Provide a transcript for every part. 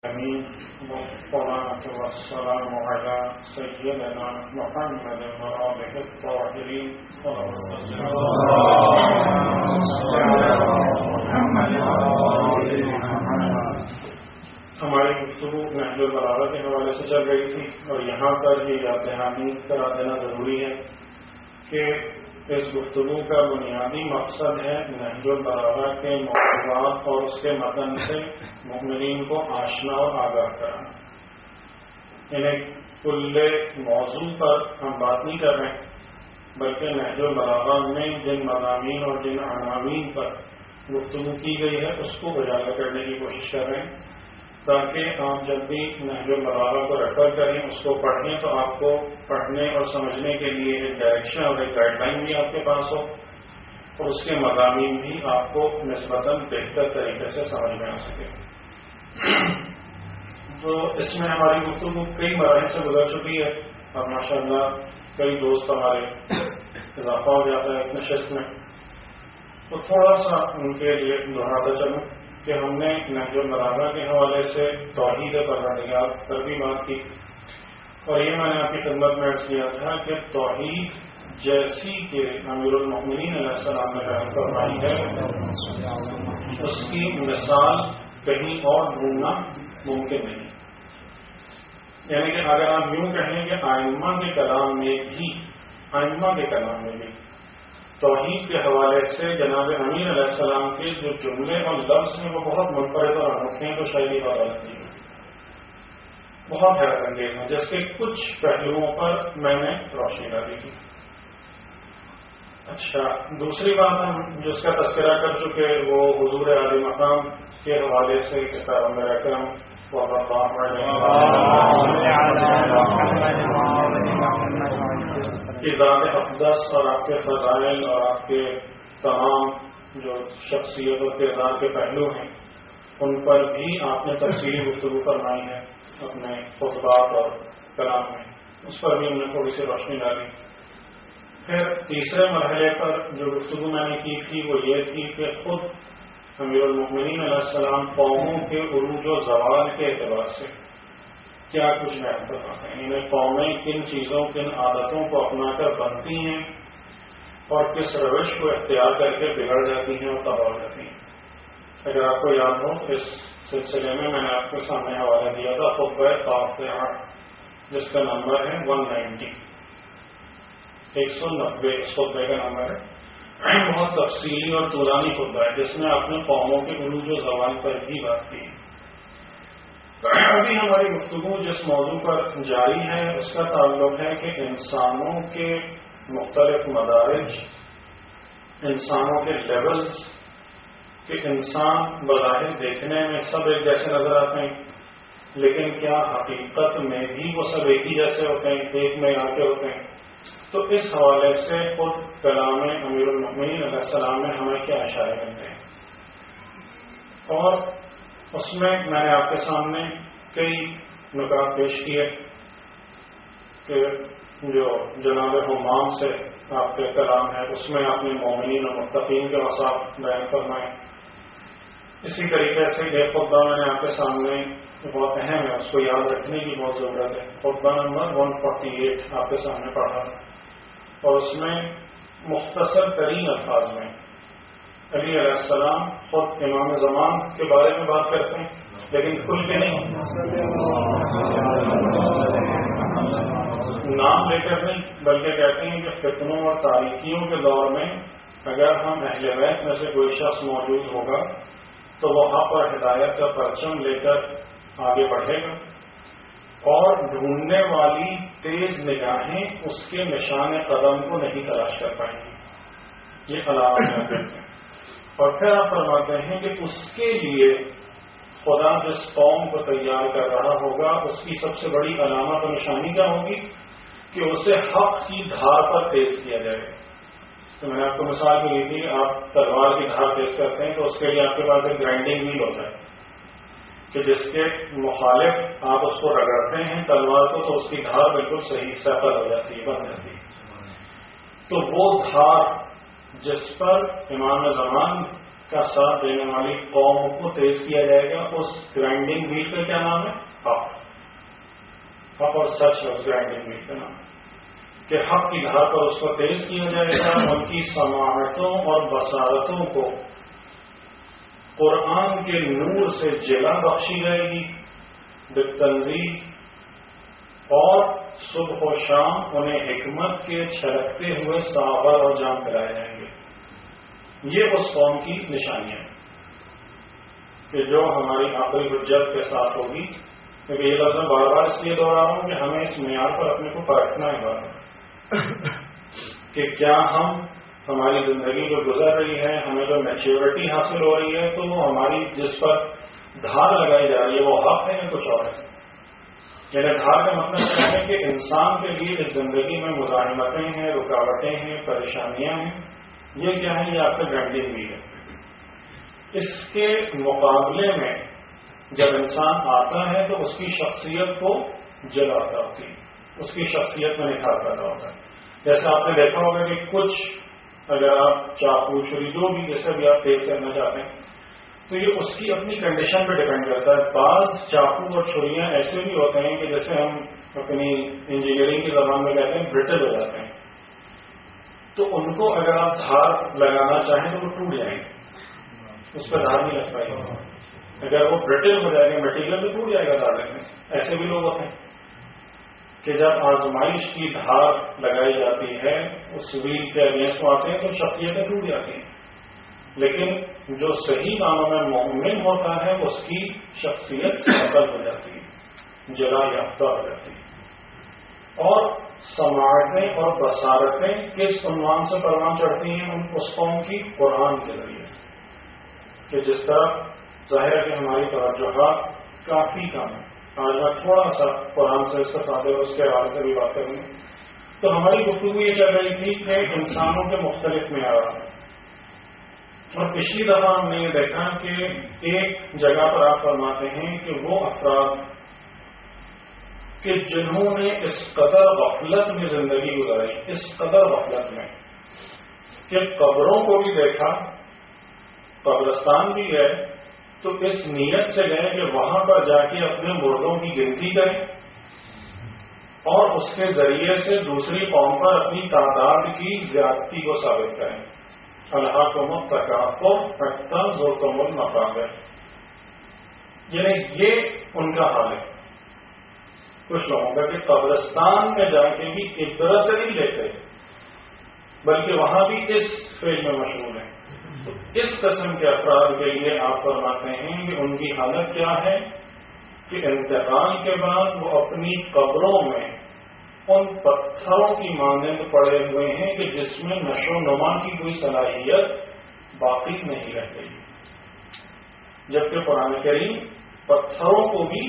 والصلاة والسلام على سيدنا محمد وآله الطاهرين. ہماری گفتگو نہج البلاغہ کے حوالے سے چل رہی تھی اور یہاں پر یہ یاد دہانی کرا دینا ضروری ہے کہ اس گفتگو کا بنیادی مقصد ہے نہج البلاغہ کے موضوعات اور اس کے متن سے مومنین کو آشنا اور آگاہ کرانا. انہیں کل موضوع پر ہم بات نہیں کر رہے ہیں بلکہ نہج البلاغہ میں جن مضامین اور جن عناوین پر گفتگو کی گئی ہے اس کو اجاگر کرنے کی کوشش کر رہے ہیں تاکہ آپ جب بھی نہج البلاغہ کو ریفر کریں اس کو پڑھیں تو آپ کو پڑھنے اور سمجھنے کے لیے ایک ڈائریکشن اور ایک گائیڈ لائن بھی آپ کے پاس ہو اور اس کے مضامین بھی آپ کو نسبتاً بہتر طریقے سے سمجھ میں آ سکے. تو اس میں ہماری گفتگو کئی مراحل سے گزر چکی ہے اور ماشاءاللہ کئی دوست ہمارے اضافہ ہو جاتا ہے اس نشست میں. تو تھوڑا سا ان کے لیے دہراتا چلوں کہ ہم نے نہج البلاغہ کے حوالے سے توحید پروردگار پر بھی بات کی اور یہ میں نے آپ کی خدمت میں عرض کیا تھا کہ توحید جیسی کہ امیر المؤمنین علیہ السلام نے بیان فرمائی ہے اس کی مثال کہیں اور ڈھونڈنا ممکن نہیں. یعنی کہ اگر آپ یوں کہیں کہ ائمہ کے کلام میں بھی توحید کے حوالے سے جناب امیر علیہ السلام کے جو جملے اور لفظ ہیں وہ بہت منفرد اور انوکھے ہیں تو شاید یہ بات غلط نہیں ہے, بہت حیرت انگیز ہیں جس کے کچھ پہلوؤں پر میں نے روشنی ڈالی تھی. اچھا, دوسری بات ہم جس کا تذکرہ کر چکے وہ حضور عالی مقام کے حوالے سے کتاب اکرم کی ذات اقدس اور آپ کے فضائل اور آپ کے تمام جو شخصیت اور کردار کے پہلو ہیں ان پر بھی آپ نے تفصیلی گفتگو فرمائی ہے اپنے خطبات اور کلام میں, اس پر بھی ہم نے تھوڑی سی روشنی ڈالی. پھر تیسرے مرحلے پر جو گفتگو میں نے کی تھی وہ یہ تھی کہ خود امیر المؤمنین علیہ السلام قوموں کے عروج و زوال کے اعتبار سے کیا کچھ بیان فرماتے ہیں. انہیں قومیں کن چیزوں کن عادتوں کو اپنا کر بنتی ہیں اور کس روش کو اختیار کر کے بگڑ جاتی ہیں اور تباہ ہو جاتی ہیں. اگر آپ کو یاد ہو اس سلسلے میں نے آپ کے سامنے حوالہ دیا تھا خطبہ فاتحہ جس کا نمبر ہے 190 190 اس خطبے کا نمبر ہے. بہت تفصیلی اور طولانی خطبہ ہے جس میں آپ نے قوموں کے عروج و زوال پر بھی بات کی. ابھی ہماری گفتگو جس موضوع پر جاری ہے اس کا تعلق ہے کہ انسانوں کے مختلف مدارج, انسانوں کے لیولز کہ انسان بظاہر دیکھنے میں سب ایک جیسے نظر آتے ہیں لیکن کیا حقیقت میں بھی وہ سب ایک ہی جیسے ہوتے ہیں, ایک معیار کے ہوتے ہیں. تو اس حوالے سے خود کلام امیر المؤمنین علیہ السلام میں ہمیں کیا اشارے ملتے ہیں اور اس میں نے آپ کے سامنے کئی نکات پیش کیے کہ جو جناب حمام سے آپ کے کلام ہے اس میں آپ نے مومنین اور متقین کے اوصاف بیان فرمائے. اسی طریقے سے ایک خطبہ میں نے آپ کے سامنے بہت اہم ہے, اس کو یاد رکھنے کی بہت ضرورت ہے. خطبہ نمبر 148 آپ کے سامنے پڑھا اور اس میں مختصر ترین الفاظ میں علی علیہ السلام خود امام زمان کے بارے میں بات کرتے ہیں لیکن کھل کے نہیں, نام لے کر نہیں بلکہ کہتے ہیں کہ فتنوں اور تاریکیوں کے دور میں اگر ہم اہل بیت میں سے کوئی شخص موجود ہوگا تو وہ حق اور ہدایت کا پرچم لے کر آگے بڑھے گا اور ڈھونڈنے والی تیز نگاہیں اس کے نشان قدم کو نہیں تلاش کر پائیں گی. یہ علامت ہے. اور پھر آپ فرماتے ہیں کہ اس کے لیے خدا جس قوم کو تیار کر رہا ہوگا اس کی سب سے بڑی علامت اور نشانی کیا ہوگی کہ اسے حق کی دھار پر تیز کیا جائے. تو میں نے آپ کو مثال بھی دی تھی, آپ تلوار کی دھار تیز کرتے ہیں تو اس کے لیے آپ کے پاس ایک گرائنڈنگ وہیل ہوتا ہے کہ جس کے مخالف آپ اس کو رگڑتے ہیں تلوار کو تو اس کی دھار بالکل صحیح سفل ہو جاتی ہے, بن جاتی ہے. تو وہ دھار جس پر امام زمان کا ساتھ دینے والی قوم کو تیز کیا جائے گا. اس گرائنڈنگ ویل کا کیا نام ہے؟ حق اور سچ ہے اس گرائنڈنگ ویل کا نام کہ حق کی دھار پر اس کو تیز کیا جائے گا. ان کی سماعتوں اور بصارتوں کو قرآن کے نور سے جلا بخشی جائے گی بالتنزیل، اور صبح و شام انہیں حکمت کے چھلکتے ہوئے صحابہ اور جام پلائے جائیں گے. یہ اس قوم کی نشانیاں ہیں کہ جو ہماری آخری حجت کے ساتھ ہوگی. کیونکہ یہ لفظ میں بار بار اس لیے دوہرا رہا ہوں کہ ہمیں اس معیار پر اپنے کو پرکھنا ہے بار کہ کیا ہماری زندگی جو گزر رہی ہے، ہمیں جو میچیورٹی حاصل ہو رہی ہے، تو وہ ہماری جس پر دھار لگائی جا رہی ہے وہ حق ہے یا کچھ اور ہے. یعنی دھار کا مطلب کیا ہے کہ انسان کے لیے اس زندگی میں مزاحمتیں ہیں، رکاوٹیں ہیں، پریشانیاں ہیں. یہ کیا ہے؟ یہ آپ کا گرائنڈنگ ویل ہے. اس کے مقابلے میں جب انسان آتا ہے تو اس کی شخصیت کو جلاتا ہوتی ہے، اس کی شخصیت میں نکھار پیدا ہوتا ہے. جیسے آپ نے دیکھا ہوگا کہ کچھ اگر آپ چاقو چھری جو بھی جیسے بھی آپ تیز کرنا چاہتے ہیں تو یہ اس کی اپنی کنڈیشن پہ ڈیپینڈ کرتا ہے. بعض چاقو اور چھریاں ایسے بھی ہوتے ہیں کہ جیسے ہم اپنی انجینئرنگ کی زبان میں کہتے ہیں برٹل ہو جاتے ہیں، تو ان کو اگر آپ دھار لگانا چاہیں تو وہ ٹوٹ جائیں گے، اس پہ دھار نہیں لگ پائے گا. اگر وہ برٹل ہو جائے گا مٹیریل بھی ٹوٹ جائے گا دھار لگنے سے. ایسے بھی لوگ ہوتے ہیں کہ جب آزمائش کی دھار لگائی جاتی ہے اس ویل کے اگینسٹ آتے ہیں تو شخصیتیں ٹوٹ جاتی ہیں. لیکن جو صحیح معنوں میں مومن ہوتا ہے اس کی شخصیت سفل ہو جاتی ہے، جلا یافتہ ہو جاتی ہے. اور سماعتیں اور بصارتیں کس عنوان سے پروان چڑھتی ہیں اس قوم کی؟ قرآن کے ذریعے سے. کہ جس طرح ظاہر ہے کہ ہماری توجہات کافی کم ہے. آج میں تھوڑا سا قرآن سے استفادے اور اس کے حوالے سے بھی بات کروں گی. تو ہماری گفتگو یہ چل رہی تھی کہ انسانوں کے مختلف معیار ہیں، اور پچھلی دفعہ ہم نے یہ دیکھا کہ ایک جگہ پر آپ فرماتے ہیں کہ وہ افراد کہ جنہوں نے اس قدر غفلت میں زندگی گزاری، اس قدر غفلت میں کہ قبروں کو بھی دیکھا، قبرستان بھی گئے تو اس نیت سے گئے کہ وہاں پر جا کے اپنے مردوں کی گنتی کریں اور اس کے ذریعے سے دوسری قوم پر اپنی تعداد کی زیادتی کو ثابت کریں. الہاکم التکاثر حتی زرتم المقابر. یعنی یہ ان کا حال ہے کچھ لوگوں کا کہ قبرستان میں جا کے بھی عبرت نہیں لیتے بلکہ وہاں بھی اس فیل میں مشغول ہیں. تو اس قسم کے افراد کے لیے آپ فرماتے ہیں کہ ان کی حالت کیا ہے کہ انتقال کے بعد وہ اپنی قبروں میں ان پتھروں کی مانند پڑے ہوئے ہیں کہ جس میں نشو و نما کی کوئی صلاحیت باقی نہیں رہ گئی. جبکہ قرآن کریم پتھروں کو بھی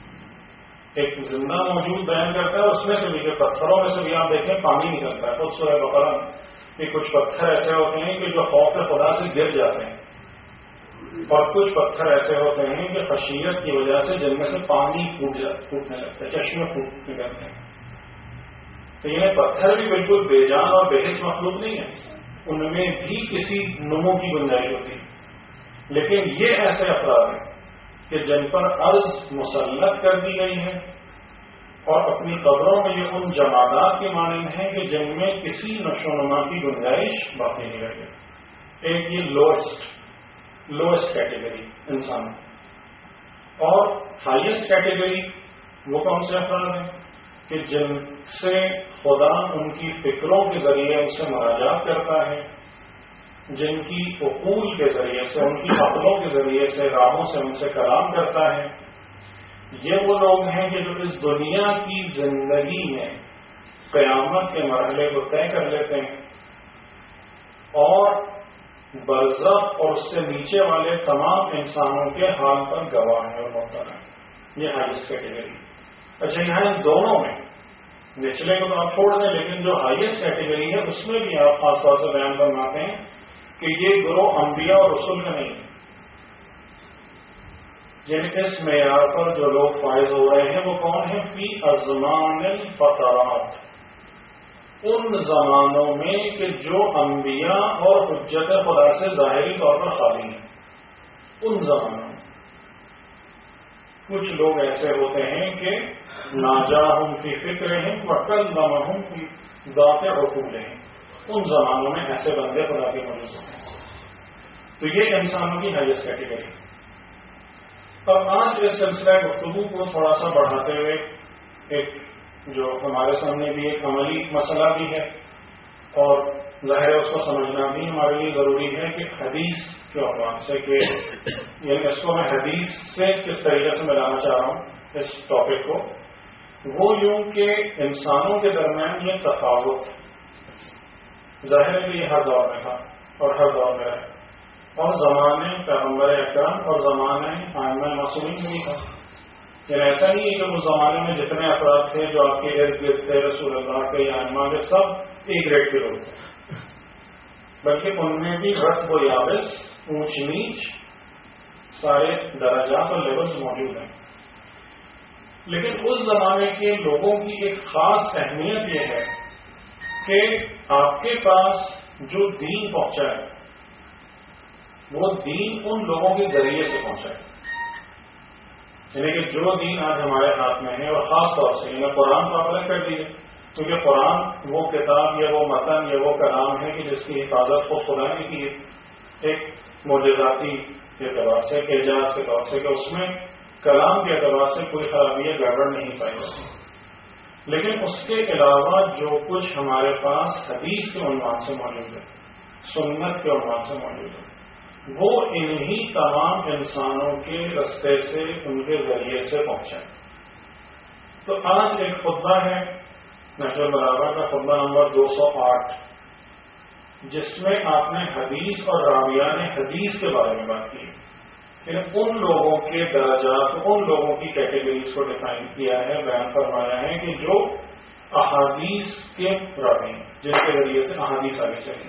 ایک زندہ موجود بیان کرتا ہے. اس میں سے بھی کہ پتھروں میں سے بھی آپ دیکھیں پانی نکلتا ہے. خود سورہ بقرہ کہ کچھ پتھر ایسے ہوتے ہیں کہ جو خوف خدا سے گر جاتے ہیں، اور کچھ پتھر ایسے ہوتے ہیں کہ خشیت کی وجہ سے جن میں سے پانی پھوٹنے لگتا ہے، چشمے پھوٹ نکلتے ہیں. تو یہ پتھر بھی بالکل بے جان اور بے حس مخلوق نہیں ہے، ان میں بھی کسی نمو کی گنجائش ہوتی ہے. لیکن یہ ایسے افراد ہیں کہ جن پر عرض مسلط کر دی گئی ہے اور اپنی قبروں میں یہ ان جمادات کے مانند ہیں کہ جن میں کسی نشو و نما کی گنجائش باقی نہیں رہے. ایک یہ لوئسٹ کیٹیگری انسان، اور ہائیسٹ کیٹیگری وہ کون سے افراد ہیں کہ جن سے خدا ان کی فکروں کے ذریعے ان سے مراجات کرتا ہے، جن کی عقول کے ذریعے سے، ان کی عقلوں کے ذریعے سے، راہوں سے ان سے کلام کرتا ہے. یہ وہ لوگ ہیں کہ جو اس دنیا کی زندگی میں قیامت کے مرحلے کو طے کر لیتے ہیں اور برزخ اور اس سے نیچے والے تمام انسانوں کے حال پر گواہ ہیں اور محترم ہیں. یہ ہائیسٹ کیٹیگری. اچھا، یہاں ان دونوں میں نچلے کو تو آپ چھوڑ دیں، لیکن جو ہائیسٹ کیٹیگری ہے اس میں بھی آپ خاص طور سے بیان فرماتے ہیں کہ یہ گروہ انبیاء اور رسول کا نہیں ہے. یعنی اس معیار پر جو لوگ فائز ہو رہے ہیں وہ کون ہیں؟ فی ازمان الفترات، ان زمانوں میں کہ جو انبیاء اور حجت خدا سے ظاہری طور پر خالی ہیں. ان زمانوں میں کچھ لوگ ایسے ہوتے ہیں کہ ناجاہم فی فکرہم وکلمہم فی ذات عقولہم. ان زمانوں میں ایسے بندے خدا کے موجود ہوتے ہیں. تو یہ انسانوں کی ہائیسٹ کیٹیگری. اب آج اس سلسلہ گفتگو کو تھوڑا سا بڑھاتے ہوئے ایک جو ہمارے سامنے بھی ایک عملی مسئلہ بھی ہے اور ظاہر ہے اس کو سمجھنا بھی ہمارے لیے ضروری ہے کہ حدیث کے عنوان سے کہ یعنی اس کو میں حدیث سے کس طریقے سے ملانا چاہ رہا ہوں اس ٹاپک کو. وہ یوں کہ انسانوں کے درمیان یہ تفاوت ظاہر ہے کہ یہ ہر دور میں تھا اور ہر دور میں رہے اور زمانے پیغمبر اکرم اور زمانے ائمہ معصومین میں بھی تھا. یعنی ایسا نہیں ہے کہ اس زمانے میں جتنے افراد تھے جو آپ کے ارد گرد تھے رسول اللہ کے یا ائمہ کے سب ایک گریڈ کے لوگ تھے، بلکہ ان میں بھی رتب و یابس اونچ نیچ سارے درجات اور لیولز موجود ہیں. لیکن اس زمانے کے لوگوں کی ایک خاص اہمیت یہ ہے کہ آپ کے پاس جو دین پہنچا ہے وہ دین ان لوگوں کے ذریعے سے پہنچا ہے. یعنی کہ جو دین آج ہمارے ہاتھ میں ہے اور خاص طور سے یعنی قرآن کو آپ الگ کر دیجیے کیونکہ قرآن وہ کتاب یا وہ متن یا وہ کلام ہے کہ جس کی حفاظت کو خدا نے کی ایک معجزاتی کے اعتبار سے ایک اعجاز کے طور سے کہ اس میں کلام کے اعتبار سے کوئی خرابی یا گڑبڑ نہیں پائی جاتی. لیکن اس کے علاوہ جو کچھ ہمارے پاس حدیث کے عنوان سے موجود ہے، سنت کے عنوان سے موجود ہے، وہ انہی تمام انسانوں کے رستے سے ان کے ذریعے سے پہنچے. تو آج ایک خطبہ ہے نہج البلاغہ کا خطبہ نمبر 208 جس میں آپ نے حدیث اور راویان حدیث کے بارے میں بات کی. ان لوگوں کے درجات ان لوگوں کی کیٹیگریز کو ڈیفائن کیا ہے، بیان فرمایا ہے کہ جو احادیث کے راوی ہیں جن کے ذریعے سے احادیث آگے چلی.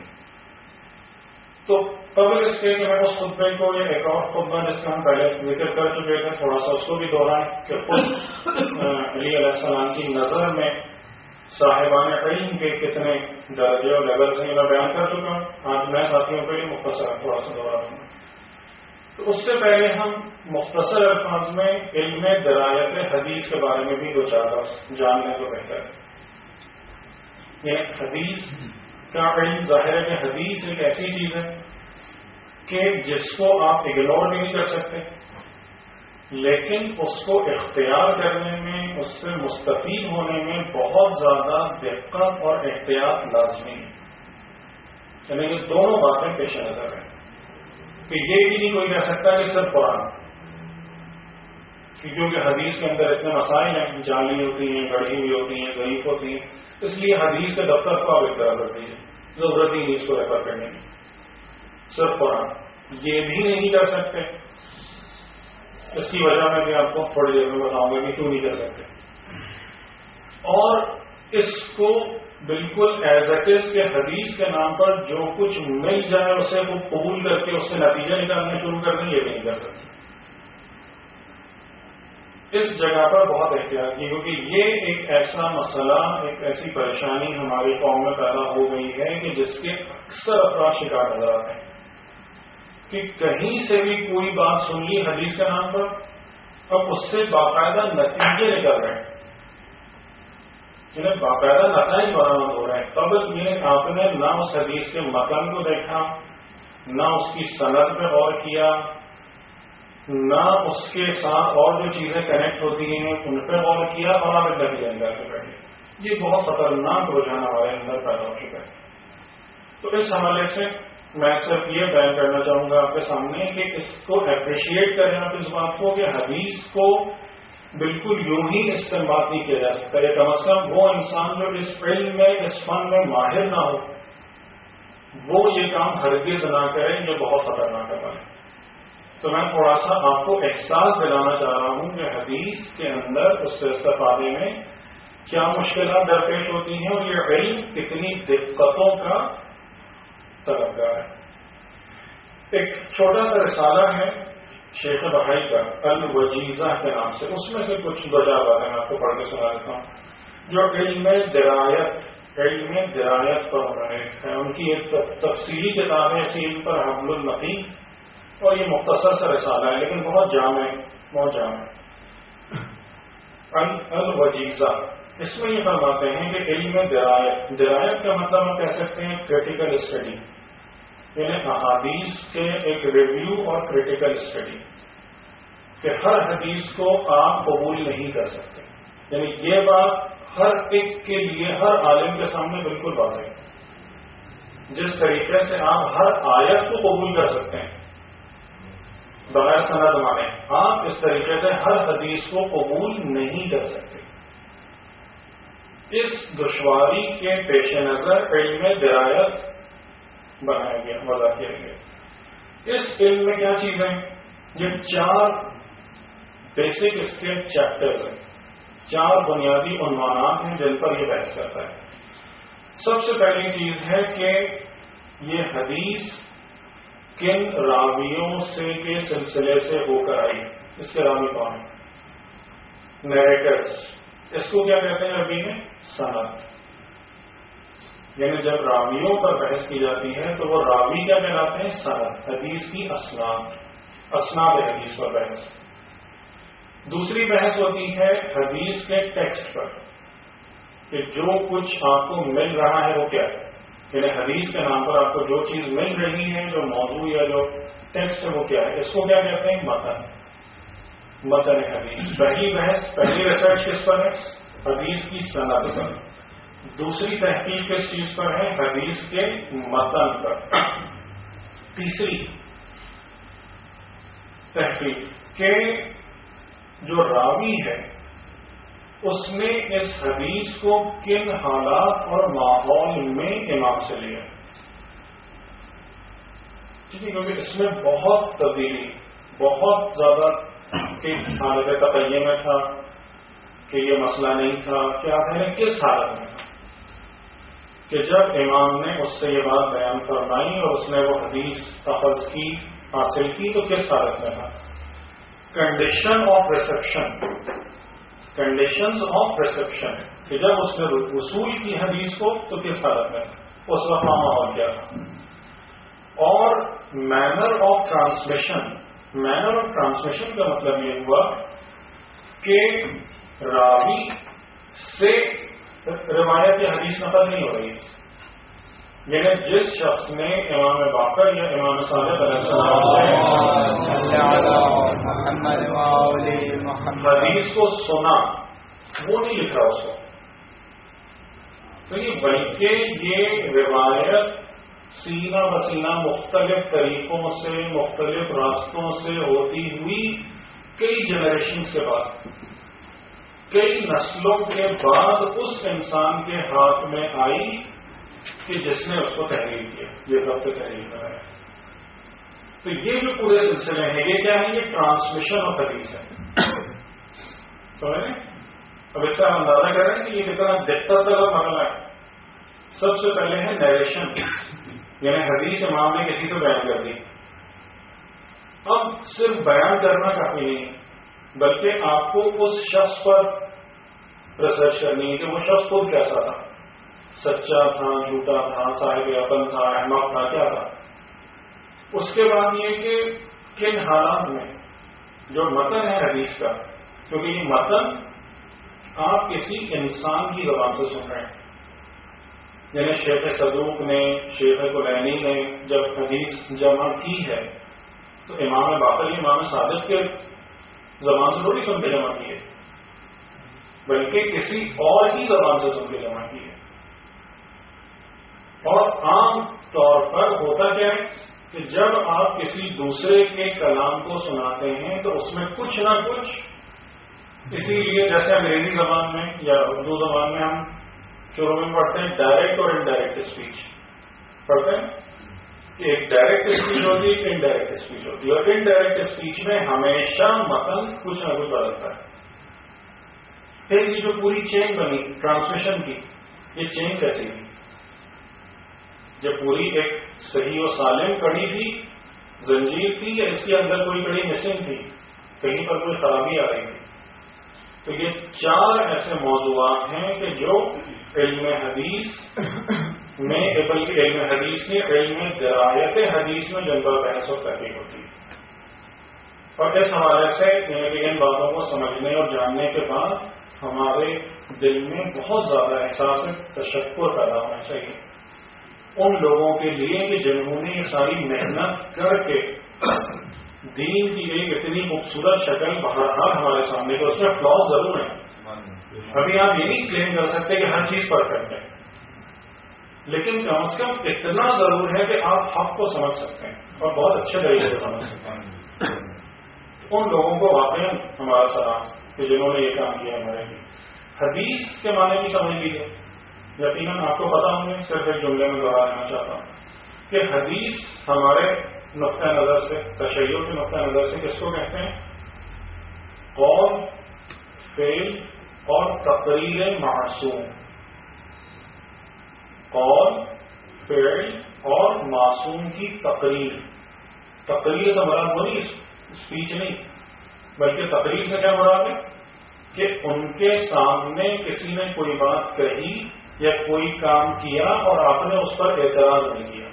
تو قبل اس کے کہ میں اس خطبے کو یہ ایک اور خطبہ جس کا ہم پہلے ذکر کر چکے تھے تھوڑا سا اس کو بھی دوہرائیں کہ خود علی علیہ السلام کی نظر میں صاحبان علم کے کتنے درجے اور لیول ہیں میں بیان کر چکا ہوں. آج میں ساتھیوں کو یہ مختصر تھوڑا سا دوہرا دوں گا. تو اس سے پہلے ہم مختصر الفاظ میں علم درایت حدیث کے بارے میں بھی دو چار لفظ جان لیں تو بہتر ہے. یہ حدیث کا علم ظاہر ہے کہ حدیث ایک ایسی چیز ہے کہ جس کو آپ اگنور بھی نہیں کر سکتے، لیکن اس کو اختیار کرنے میں اس سے مستفید ہونے میں بہت زیادہ دقت اور احتیاط لازمی ہے. یعنی کہ دونوں باتیں پیش نظر ہیں کہ یہ بھی نہیں کوئی کہہ سکتا کہ صرف قرآن، کیونکہ حدیث کے اندر اتنے مسائل ہیں، جعلی ہوتی ہیں، گڑھی ہوئی ہوتی ہیں، ضعیف ہوتی ہیں، اس لیے حدیث کے دفتر کو آپ اختیار کر دیجیے، ضرورت ہی نہیں اس کو ریفر کرنے کی. صرف قرآن یہ بھی نہیں کر سکتے. اس کی وجہ میں بھی آپ کو تھوڑی دیر میں بتاؤں گا کہ کیوں نہیں کر سکتے. اور اس کو بالکل ایز اٹ از کے حدیث کے نام پر جو کچھ مل جائے اسے وہ قبول کر کے اس سے نتیجہ نکالنے شروع کر دیں، یہ بھی نہیں کر سکتے. اس جگہ پر بہت احتیاط کی کیونکہ یہ ایک ایسا مسئلہ، ایک ایسی پریشانی ہماری قوم میں پیدا ہو گئی ہے کہ جس کے اکثر افراد شکار نظر آتے ہیں کہ کہیں سے بھی کوئی بات سن لی حدیث کے نام پر، اب اس سے باقاعدہ نتیجے نکل رہے ہیں، انہیں باقاعدہ نتائج برآمد ہو رہے ہیں. تب یہ آپ نے نہ اس حدیث کے متن کو دیکھا، نہ اس کی سند پہ غور کیا، نہ اس کے ساتھ اور جو چیزیں کنیکٹ ہوتی ہیں ان پہ غور کیا اور آپ ایک نتیجہ نکال کے بیٹھے. یہ بہت خطرناک رجحان ہمارے اندر پیدا ہو چکا ہے. تو اس حوالے سے میں صرف یہ بیان کرنا چاہوں گا آپ کے سامنے کہ اس کو اپریشیٹ کریں آپ اس بات کو کہ حدیث کو بالکل یوں ہی استعمال نہیں کیا جا سکتا. یا کم از کم وہ انسان جو اس علم میں اس فن میں ماہر نہ ہو وہ یہ کام ہرگز نہ کرے، یہ بہت خطرناک ہے. تو میں تھوڑا سا آپ کو احساس دلانا چاہ رہا ہوں کہ حدیث کے اندر اس سے استفادے میں کیا مشکلات درپیش ہوتی ہیں اور یہ علم کتنی دقتوں کا طلبگار ہے. ایک چھوٹا سا رسالہ ہے شیخ بہائی کا الوجیزہ کے نام سے، اس میں سے کچھ دو چار باتیں میں آپ کو پڑھ کے سنا دیتا ہوں جو علم درایت علم درایت پر منحصر ہے. ان کی ایک تفصیلی کتاب ہے اسی علم پر، حبل المتین، اور یہ مختصر سا رسالہ ہے لیکن بہت جامع الوجیزہ. اس میں یہ فرماتے ہیں کہ علم درایت کا مطلب ہم کہہ سکتے ہیں کریٹیکل اسٹڈی، یعنی احادیث کے ایک ریویو اور کریٹیکل اسٹڈی، کہ ہر حدیث کو آپ قبول نہیں کر سکتے. یعنی یہ بات ہر ایک کے لیے، ہر عالم کے سامنے بالکل واضح ہے. جس طریقے سے آپ ہر آیت کو قبول کر سکتے ہیں بغیر سند مانے، آپ اس طریقے سے ہر حدیث کو قبول نہیں کر سکتے. اس دشواری کے پیش نظر علم درایت بنایا گیا، وضع کیا گیا. اس علم میں کیا چیزیں؟ یہ 4 بیسک اس کے چیپٹرز ہیں، 4 بنیادی عنوانات ہیں جن پر یہ بحث کرتا ہے. سب سے پہلی چیز ہے کہ یہ حدیث کن راویوں سے کے سلسلے سے ہو کر آئی. اس کے راوی کون ہیں؟ نیریٹرز. اس کو کیا کہتے ہیں عربی میں؟ سند. یعنی جب راویوں پر بحث کی جاتی ہے تو وہ راوی کیا کہلاتے ہیں؟ سند. حدیث کی اسناد حدیث پر بحث. دوسری بحث ہوتی ہے حدیث کے ٹیکسٹ پر، کہ جو کچھ آپ کو مل رہا ہے وہ کیا ہے. یعنی حدیث کے نام پر آپ کو جو چیز مل رہی ہے، جو موضوع یا جو ٹیکسٹ ہے وہ کیا ہے. اس کو کیا کہتے ہیں؟ متن حدیث. پہلی بحث، پہلی ریسرچ کس پر ہے؟ حدیث کی سند پر. دوسری تحقیق کس چیز پر ہے؟ حدیث کے متن پر. تیسری تحقیق کہ جو راوی ہے اس نے اس حدیث کو کن حالات اور ماحول میں امام سے لیا. ٹھیک ہے، کیونکہ اس میں بہت تبدیلی، بہت زیادہ کہ حالت تقیہ میں تھا، کہ یہ مسئلہ نہیں تھا، کہ آپ نے کس حالت میں تھا کہ جب امام نے اس سے یہ بات بیان فرمائی اور اس نے وہ حدیث اخذ کی، حاصل کی، تو کس حالت میں تھا. Condition of reception, conditions of reception, کہ جب اس نے وصول کی حدیث کو تو کس حالت میں اس وقت ماحول کیا تھا. اور manner of transmission, manner of transmission کا مطلب یہ ہوا کہ راوی سے روایت یا حدیث نقل نہیں ہو رہی. یعنی جس شخص نے امام باقر یا امام صادق علیہ السلام سے حدیث کو سنا، وہ نہیں لکھ رہا اس کو. تو یہ بلکہ یہ روایت سینہ بسینہ مختلف طریقوں سے، مختلف راستوں سے ہوتی ہوئی کئی جنریشنز کے بعد، کئی نسلوں کے بعد اس انسان کے ہاتھ میں آئی کہ جس نے اس کو تحریر کیا. یہ سب سے تحریر کرا ہے. تو یہ جو پورے سلسلے ہیں یہ کیا ہے؟ یہ ٹرانسمیشن آف حدیث ہے. سمجھ رہے ہیں؟ اب اس کا ہم اندازہ کر رہے ہیں کہ یہ کتنا دقت کا مرحلہ ہے. سب سے پہلے ہے نیریشن، یعنی حدیث امام نے کسی سے بیان کر دی. اب صرف بیان کرنا کافی نہیں، بلکہ آپ کو اس شخص پر ریسرچ کرنی ہے کہ وہ شخص خود کیسا تھا، سچا تھا، جھوٹا تھا، صاحب عقل تھا، احمق تھا، کیا تھا. اس کے بعد یہ کہ کن حالات میں جو متن ہے حدیث کا، کیونکہ یہ متن آپ کسی انسان کی زبان سے سن رہے ہیں. یعنی شیخ صدوق نے، شیخ کلینی نے جب حدیث جمع کی ہے تو امام باقر، امام صادق کے زبان سے تھوڑی سن کے جمع کی ہے، بلکہ کسی اور کی زبان سے سن کے جمع کی ہے. اور عام طور پر ہوتا کیا ہے کہ جب آپ کسی دوسرے کے کلام کو سناتے ہیں تو اس میں کچھ نہ کچھ، اسی لیے جیسے انگریزی زبان میں یا اردو زبان میں ہم شروع میں پڑھتے ہیں ڈائریکٹ اور انڈائریکٹ اسپیچ پڑھتے ہیں کہ ایک ڈائریکٹ اسپیچ ہوتی ہے، ایک انڈائریکٹ اسپیچ ہوتی ہے. اور انڈائریکٹ اسپیچ میں ہمیشہ متن کچھ نہ کچھ بدلتا ہے. پھر یہ جو پوری چین بنی ٹرانسمیشن کی، یہ چین کیسی تھی؟ جب پوری ایک صحیح و سالم کڑی تھی، زنجیر تھی، یا اس کے اندر کوئی کڑی مسنگ تھی، کہیں پر کوئی خرابی آ رہی تھی. تو یہ 4 ایسے موضوعات ہیں کہ جو علم حدیث میں، بلکہ علم حدیث میں علم درایت حدیث میں جنبہ بحث و تحقیق ہوتی ہے. اور اس حوالے سے ان باتوں کو سمجھنے اور جاننے کے بعد ہمارے دل میں بہت زیادہ احساس تشکر پیدا ہونا چاہیے ان لوگوں کے لیے کہ جنہوں نے یہ ساری محنت کر کے دین کی ایک اتنی خوبصورت شکل بہرحال ہمارے سامنے کو، اس میں فلاز ضرور ہیں. ابھی آپ یہ نہیں کلیم کر سکتے کہ ہر چیز پرفیکٹ ہے، لیکن کم از کم اتنا ضرور ہے کہ آپ حق کو سمجھ سکتے ہیں اور بہت اچھے طریقے سے سمجھ سکتے ہیں. ان لوگوں کو واقعی ہمارا سلام کہ جنہوں نے یہ کام کیا ہمارے لیے. حدیث کے معنی بھی سمجھ لیجیے. یقیناً آپ کو پتا ہوں گے، صرف ایک جملے میں دہرانا چاہتا ہوں کہ حدیث ہمارے نقطۂ نظر سے، تشیع کے نقطۂ نظر سے کس کو کہتے ہیں؟ قول، فعل اور تقریر معصوم. قول، فعل اور معصوم کی تقریر. تقریر سے مراد وہ نہیں اسپیچ نہیں، بلکہ تقریر سے کیا مراد ہے کہ ان کے سامنے کسی نے کوئی بات کہی یا کوئی کام کیا اور آپ نے اس پر اعتراض نہیں کیا،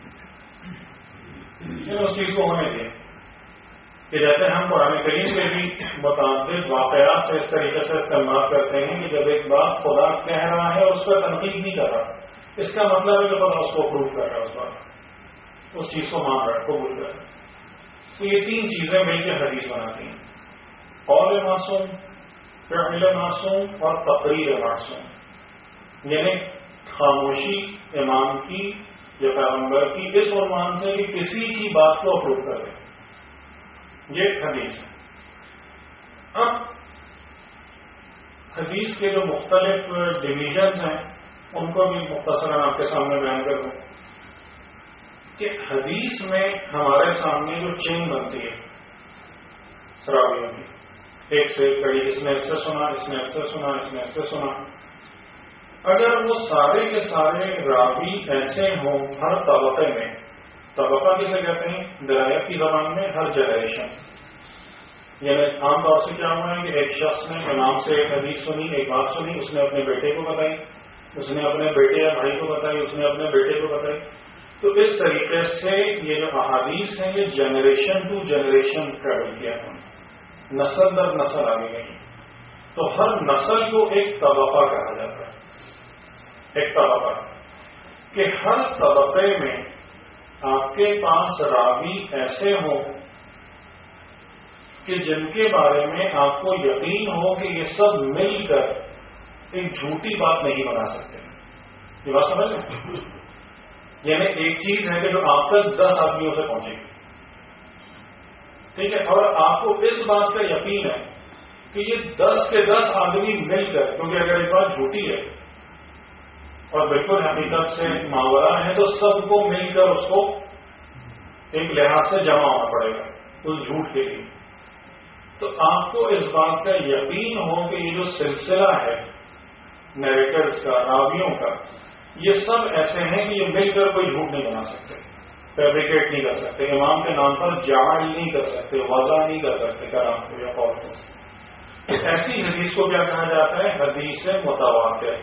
اس چیز کو ہونے دیا. کہ جیسے ہم قرآن کریم کے بھی متعدد واقعات سے اس طریقے سے استعمال کرتے ہیں کہ جب ایک بات خدا کہہ رہا ہے اور اس پر تنقید نہیں کر رہا، اس کا مطلب ہے کہ خدا اس کو اپروو کر رہا ہے، اس بات اس چیز کو مان رہا ہے، قبول کر رہا ہے. تو یہ 3 چیزیں مل کے حدیث بناتی ہیں: قول معصوم، فعل معصوم اور تقریر معصوم. یعنی خاموشی امام کی یا پیغمبر کی اس عنوان سے کہ کسی کی بات کو اپروو کر دیں، یہ حدیث ہے. اب حدیث کے جو مختلف ڈویژنز ہیں ان کو بھی مختصراً آپ کے سامنے بیان کر دوں کہ حدیث میں ہمارے سامنے جو چین بنتی ہے راویوں کی، ایک سے ایک کڑی، اس نے اس سے سنا، اس نے اس سے سنا، اس نے اس سے سنا. اگر وہ سارے کے سارے راوی ایسے ہوں ہر طبقے میں، طبقہ کسے کہتے ہیں درایت کی زبان میں؟ ہر جنریشن. یعنی عام طور سے کیا ہوا ہے کہ ایک شخص نے امام سے ایک حدیث سنی، ایک بات سنی، اس نے اپنے بیٹے کو بتائی، اس نے اپنے بیٹے یا بھائی کو بتائی، اس نے اپنے بیٹے کو بتائی. تو اس طریقے سے یہ جو احادیث ہیں یہ جنریشن ٹو جنریشن ٹریول کیا ہم، نسل در نسل آگے گئی. تو ہر نسل کو ایک طبقہ کہا جاتا ہے. ایک طبقہ کہ ہر طبقے میں آپ کے پاس راوی ایسے ہوں کہ جن کے بارے میں آپ کو یقین ہو کہ یہ سب مل کر ایک جھوٹی بات نہیں بنا سکتے. یہ بات سمجھ لیں؟ یعنی ایک چیز ہے کہ جو آپ تک 10 آدمیوں سے پہنچے گی، ٹھیک ہے، اور آپ کو اس بات کا یقین ہے کہ یہ 10 کے 10 آدمی مل کر، کیونکہ اگر ایک بات جھوٹی ہے اور بالکل حقیقت سے ماورا ہے تو سب کو مل کر اس کو ایک لحاظ سے جمع ہونا پڑے گا اس جھوٹ کے لیے. تو آپ کو اس بات کا یقین ہو کہ یہ جو سلسلہ ہے نیریٹرز کا، راویوں کا، یہ سب ایسے ہیں کہ یہ مل کر کوئی جھوٹ نہیں بنا سکتے، فیبریکیٹ نہیں کر سکتے، امام کے نام پر جعل نہیں کر سکتے، وضع نہیں کر سکتے کلام کو یا قول کو. ایسی حدیث کو کیا کہا جاتا ہے؟ حدیث متواتر.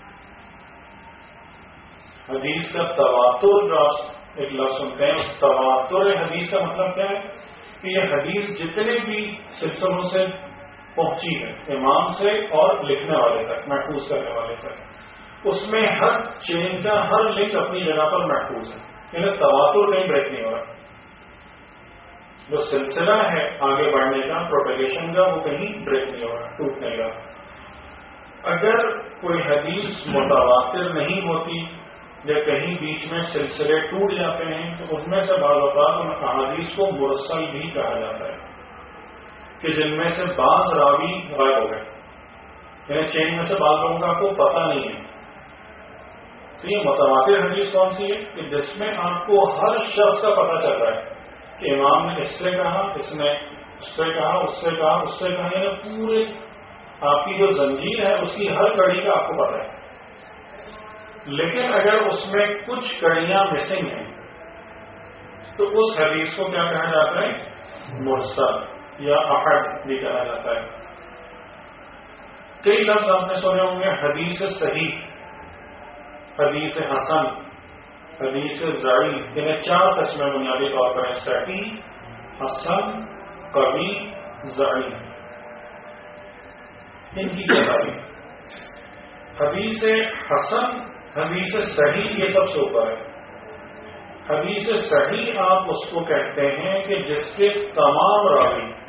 حدیث کا تواتر جو آپ ایک لفظ سنتے ہیں، اس تواتر حدیث کا مطلب کیا ہے کہ یہ حدیث جتنے بھی سلسلوں سے پہنچی ہے، امام سے اور لکھنے والے تک، محفوظ کرنے والے تک، اس میں ہر چین کا ہر لنک اپنی جگہ پر محفوظ ہے. یعنی تواتر کہیں بریک نہیں ہو رہا. جو سلسلہ ہے آگے بڑھنے کا، پروپیگیشن کا، وہ کہیں بریک نہیں ہو رہا، ٹوٹ نہیں رہا. اگر کوئی حدیث متواتر نہیں ہوتی یا کہیں بیچ میں سلسلے ٹوٹ جاتے ہیں تو ان میں سے بعض اوقات ان احادیث کو مرسل بھی کہا جاتا ہے کہ جن میں سے بعض راوی غائب ہو گئے، یعنی چین میں سے بعض لوگوں کا آپ کو پتہ نہیں ہے. تو یہ متواتر حدیث کون سی ہے کہ جس میں آپ کو ہر شخص کا پتہ چل رہا ہے کہ امام نے اس سے کہا، اس نے اس سے کہا، اس سے کہا، اس سے کہا، یعنی پورے آپ کی جو زنجیر ہے اس کی ہر کڑی کا آپ کو پتہ ہے. لیکن اگر اس میں کچھ کڑیاں مسنگ ہیں تو اس حدیث کو کیا کہا جاتا ہے؟ مرسل یا احد بھی کہا جاتا ہے. کئی لفظ آپ نے سنے ہوں گے، حدیث صحیح، حدیث حسن، حدیث ضعیف، انہیں 4 قسمیں بنیادی طور پر ہیں: صحیح، حسن، قوی، ضعیف۔ ان کی کیا تعریف؟ حدیث حسن، حدیث صحیح یہ سب سے اوپر ہے۔ حدیث صحیح آپ اس کو کہتے ہیں کہ جس کے تمام راوی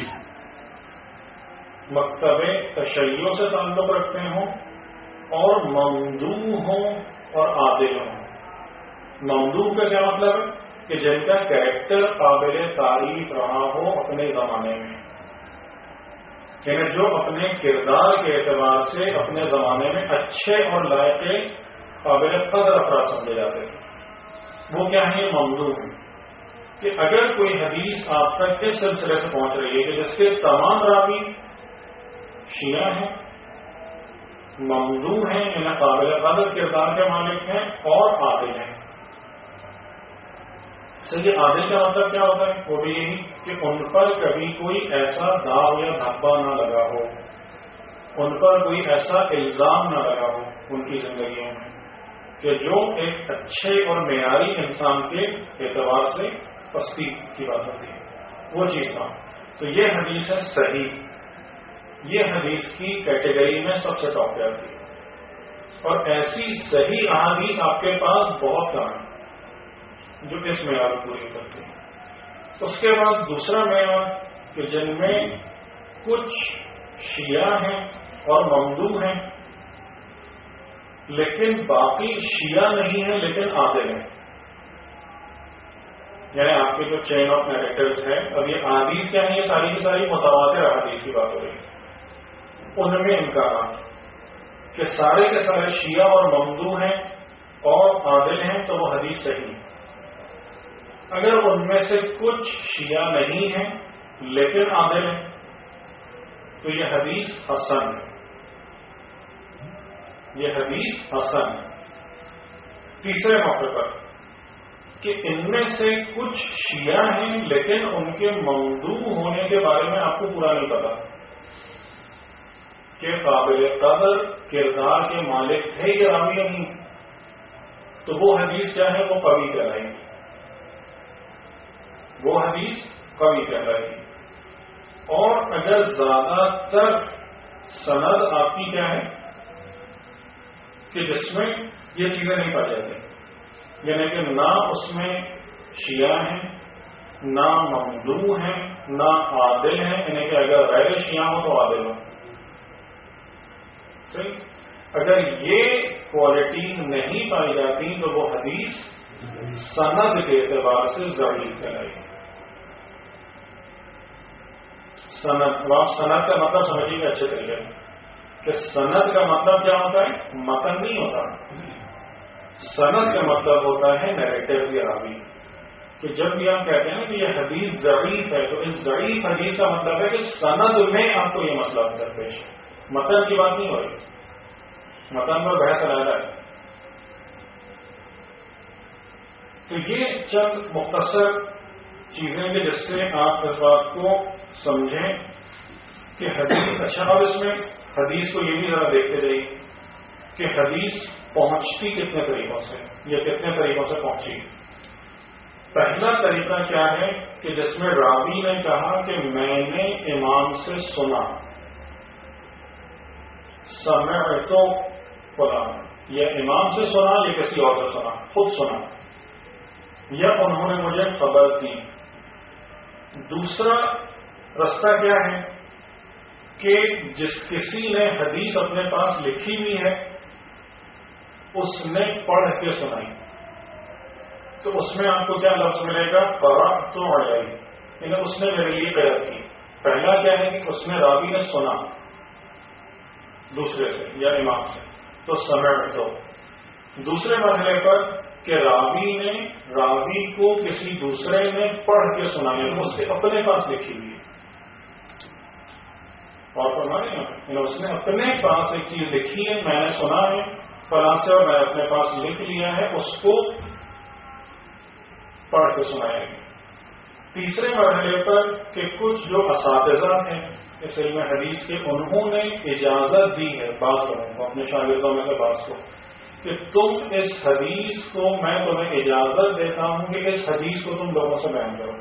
مکتب تشیع سے تعلق رکھتے ہوں اور ممدوح ہوں اور عادل ہوں۔ ممدوح کا کیا مطلب ہے؟ کہ جن کا کریکٹر قابل تعریف رہا ہو اپنے زمانے میں، یعنی جو اپنے کردار کے اعتبار سے اپنے زمانے میں اچھے اور لائق قابل قدر افراد سمجھے جاتے ہیں، وہ کیا ہے؟ یہ ممدوح ہے۔ کہ اگر کوئی حدیث آپ تک اس سلسلے سے پہنچ رہی ہے کہ جس کے تمام راوی شیعہ ہیں، ممدوح ہیں، یعنی قابل قدر کردار کے مالک ہیں اور عادل ہیں۔ صحیح عادل کا مطلب کیا ہوتا ہے؟ وہ بھی یہی کہ ان پر کبھی کوئی ایسا داغ یا دھبا نہ لگا ہو، ان پر کوئی ایسا الزام نہ لگا ہو ان کی زندگیوں میں کہ جو ایک اچھے اور معیاری انسان کے اعتبار سے پستی کی بات ہوتی ہے، وہ چیز تھا۔ تو یہ حدیث ہے صحیح، یہ حدیث کی کیٹیگری میں سب سے ٹاپ پہ آتی ہے، اور ایسی صحیح احادیث آپ کے پاس بہت کم ہے جو اس معیار پوری کرتے ہیں۔ اس کے بعد دوسرا معیار کہ جن میں کچھ شیعہ ہیں اور ممدوح ہیں، لیکن باقی شیعہ نہیں ہیں لیکن عادل ہیں، یعنی آپ کے جو چین آف نیریٹوز ہیں، اب یہ احادیث کیا ہے؟ یہ ساری کی ساری متواتر احادیث کی بات ہو رہی ہے۔ ان میں امکانات کہ سارے کے سارے شیعہ اور ممدوح ہیں اور عادل ہیں تو وہ حدیث صحیح ہے۔ اگر ان میں سے کچھ شیعہ نہیں ہیں لیکن عادل ہیں تو یہ حدیث حسن ہے، یہ حدیث حسن ہے۔ تیسرے موقع پر کہ ان میں سے کچھ شیعہ ہیں لیکن ان کے ممدوح ہونے کے بارے میں آپ کو پورا نہیں پتا کہ قابل قدر کردار کے مالک تھے یا راوی نہیں، تو وہ حدیث کیا ہے؟ وہ قوی کہلائے گی، وہ حدیث قوی کہلائے گی۔ اور اگر زیادہ تر سند آپ کی کیا ہے کہ جس میں یہ چیزیں نہیں پائی جاتی، یعنی کہ نہ اس میں شیعہ ہیں، نہ ممدوح ہیں، نہ عادل ہیں، یعنی کہ اگر غیر شیعہ ہو تو عادل ہو، صحیح؟ اگر یہ کوالٹیز نہیں پائی جاتی تو وہ حدیث سند کے اعتبار سے ضعیف کہلائے گی۔ سند، آپ سند کا مطلب سمجھیے گا اچھے طریقے سے کہ سند کا مطلب کیا ہوتا ہے؟ متن نہیں ہوتا، سند کا مطلب ہوتا ہے نیریٹو یا راوی۔ کہ جب بھی آپ کہتے ہیں کہ یہ حدیث ضعیف ہے تو اس ضعیف حدیث کا مطلب ہے کہ سند میں آپ کو یہ مسئلہ درپیش ہے، متن کی بات نہیں ہو رہی، متن پر بحث علیحدہ ہے۔ تو یہ چند مختصر چیزیں کہ جس سے آپ اس بات کو سمجھیں کہ حدیث، اچھا اب اس میں حدیث کو یہ بھی ذرا دیکھتے رہیے کہ حدیث پہنچتی کتنے طریقوں سے، یا کتنے طریقوں سے پہنچی۔ پہلا طریقہ کیا ہے کہ جس میں راوی نے کہا کہ میں نے امام سے سنا، سمعت فلان، یا امام سے سنا یا کسی اور سے سنا، خود سنا، یا انہوں نے مجھے خبر دی۔ دوسرا رستہ کیا ہے کہ جس کسی نے حدیث اپنے پاس لکھی ہوئی ہے اس نے پڑھ کے سنائی، تو اس میں آپ کو کیا لفظ ملے گا؟ قرأت علیہ، یعنی اس نے میرے لیے قرأت کی۔ پہلا کیا ہے کہ اس نے راوی نے سنا دوسرے سے یا امام سے، تو سمعت۔ دوسرے مرحلے پر کہ راوی کو کسی دوسرے نے پڑھ کے سنایا، اس سے اپنے پاس لکھی ہوئی ہے، اور فرمانے ہیں اس نے اپنے پاس ایک چیز لکھی ہے، میں نے سنا ہے فلاں سے اور میں اپنے پاس لکھ لیا ہے، اس کو پڑھ کے سنایا ہے۔ تیسرے مرحلے پر کہ کچھ جو اساتذہ ہیں اس علم حدیث کے انہوں نے اجازت دی ہے بعض لوگوں کو، اپنے شاگردوں میں سے بعض کو، کہ تم اس حدیث کو، میں تمہیں اجازت دیتا ہوں کہ اس حدیث کو تم لوگوں سے بیان کرو.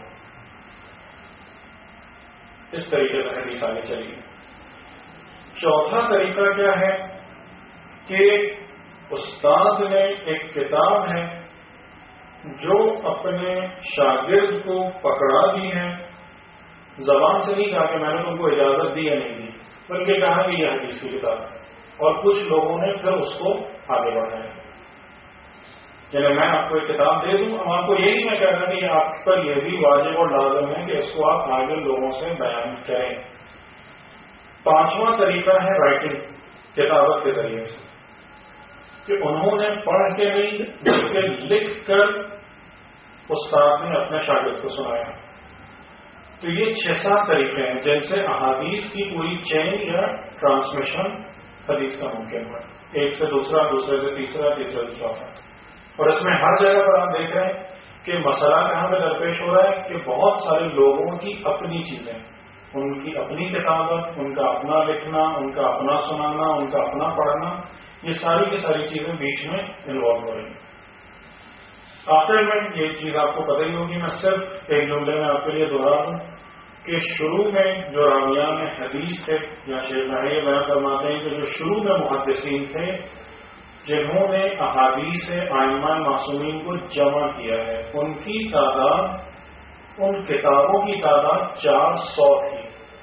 اس طریقے سے حدیث آگے چلی. چوتھا طریقہ کیا ہے کہ استاد نے ایک کتاب ہے جو اپنے شاگرد کو پکڑا دی ہے، زبان سے نہیں کہا کہ میں نے تم کو اجازت دی یا نہیں دی، بلکہ کہا کہ یہ حدیث کی کتاب ہے، اور کچھ لوگوں نے پھر اس کو آگے بڑھایا. یعنی میں آپ کو ایک کتاب دے دوں، اب آپ کو یہی میں کہہ رہا کہ یہ آپ پر یہ بھی واجب اور لازم ہے کہ اس کو آپ آگے لوگوں سے بیان کریں. پانچواں طریقہ ہے رائٹنگ، کتابت کے ذریعے سے، کہ انہوں نے پڑھ کے نہیں بلکہ لکھ کر استاد نے اپنے شاگرد کو سنایا. تو یہ 6-7 طریقے ہیں جن سے احادیث کی پوری چین یا ٹرانسمیشن حدیث کا ممکن ہوا، ایک سے دوسرا، دوسرے سے تیسرا، تیسرے سے چوتھا. اور اس میں ہر جگہ پر آپ دیکھ رہے ہیں کہ مسئلہ کہاں پہ درپیش ہو رہا ہے کہ بہت سارے لوگوں کی اپنی چیزیں، ان کی اپنی کتابت، ان کا اپنا لکھنا، ان کا اپنا سنانا، ان کا اپنا پڑھنا، یہ ساری کی ساری چیزیں بیچ میں انوالو ہو رہی ہیں. آخر میں یہ چیز آپ کو پتہ ہی ہوگی، میں صرف ایک جملے میں آپ کے لیے دوہرا دوں کہ شروع میں جو راویان حدیث تھے، یا شیخ یہ بیان فرماتے ہیں کہ جو شروع میں محدثین تھے جنہوں نے احادیث ائمہ معصومین کو جمع کیا ہے، ان کی تعداد، ان کتابوں کی تعداد 400 تھی.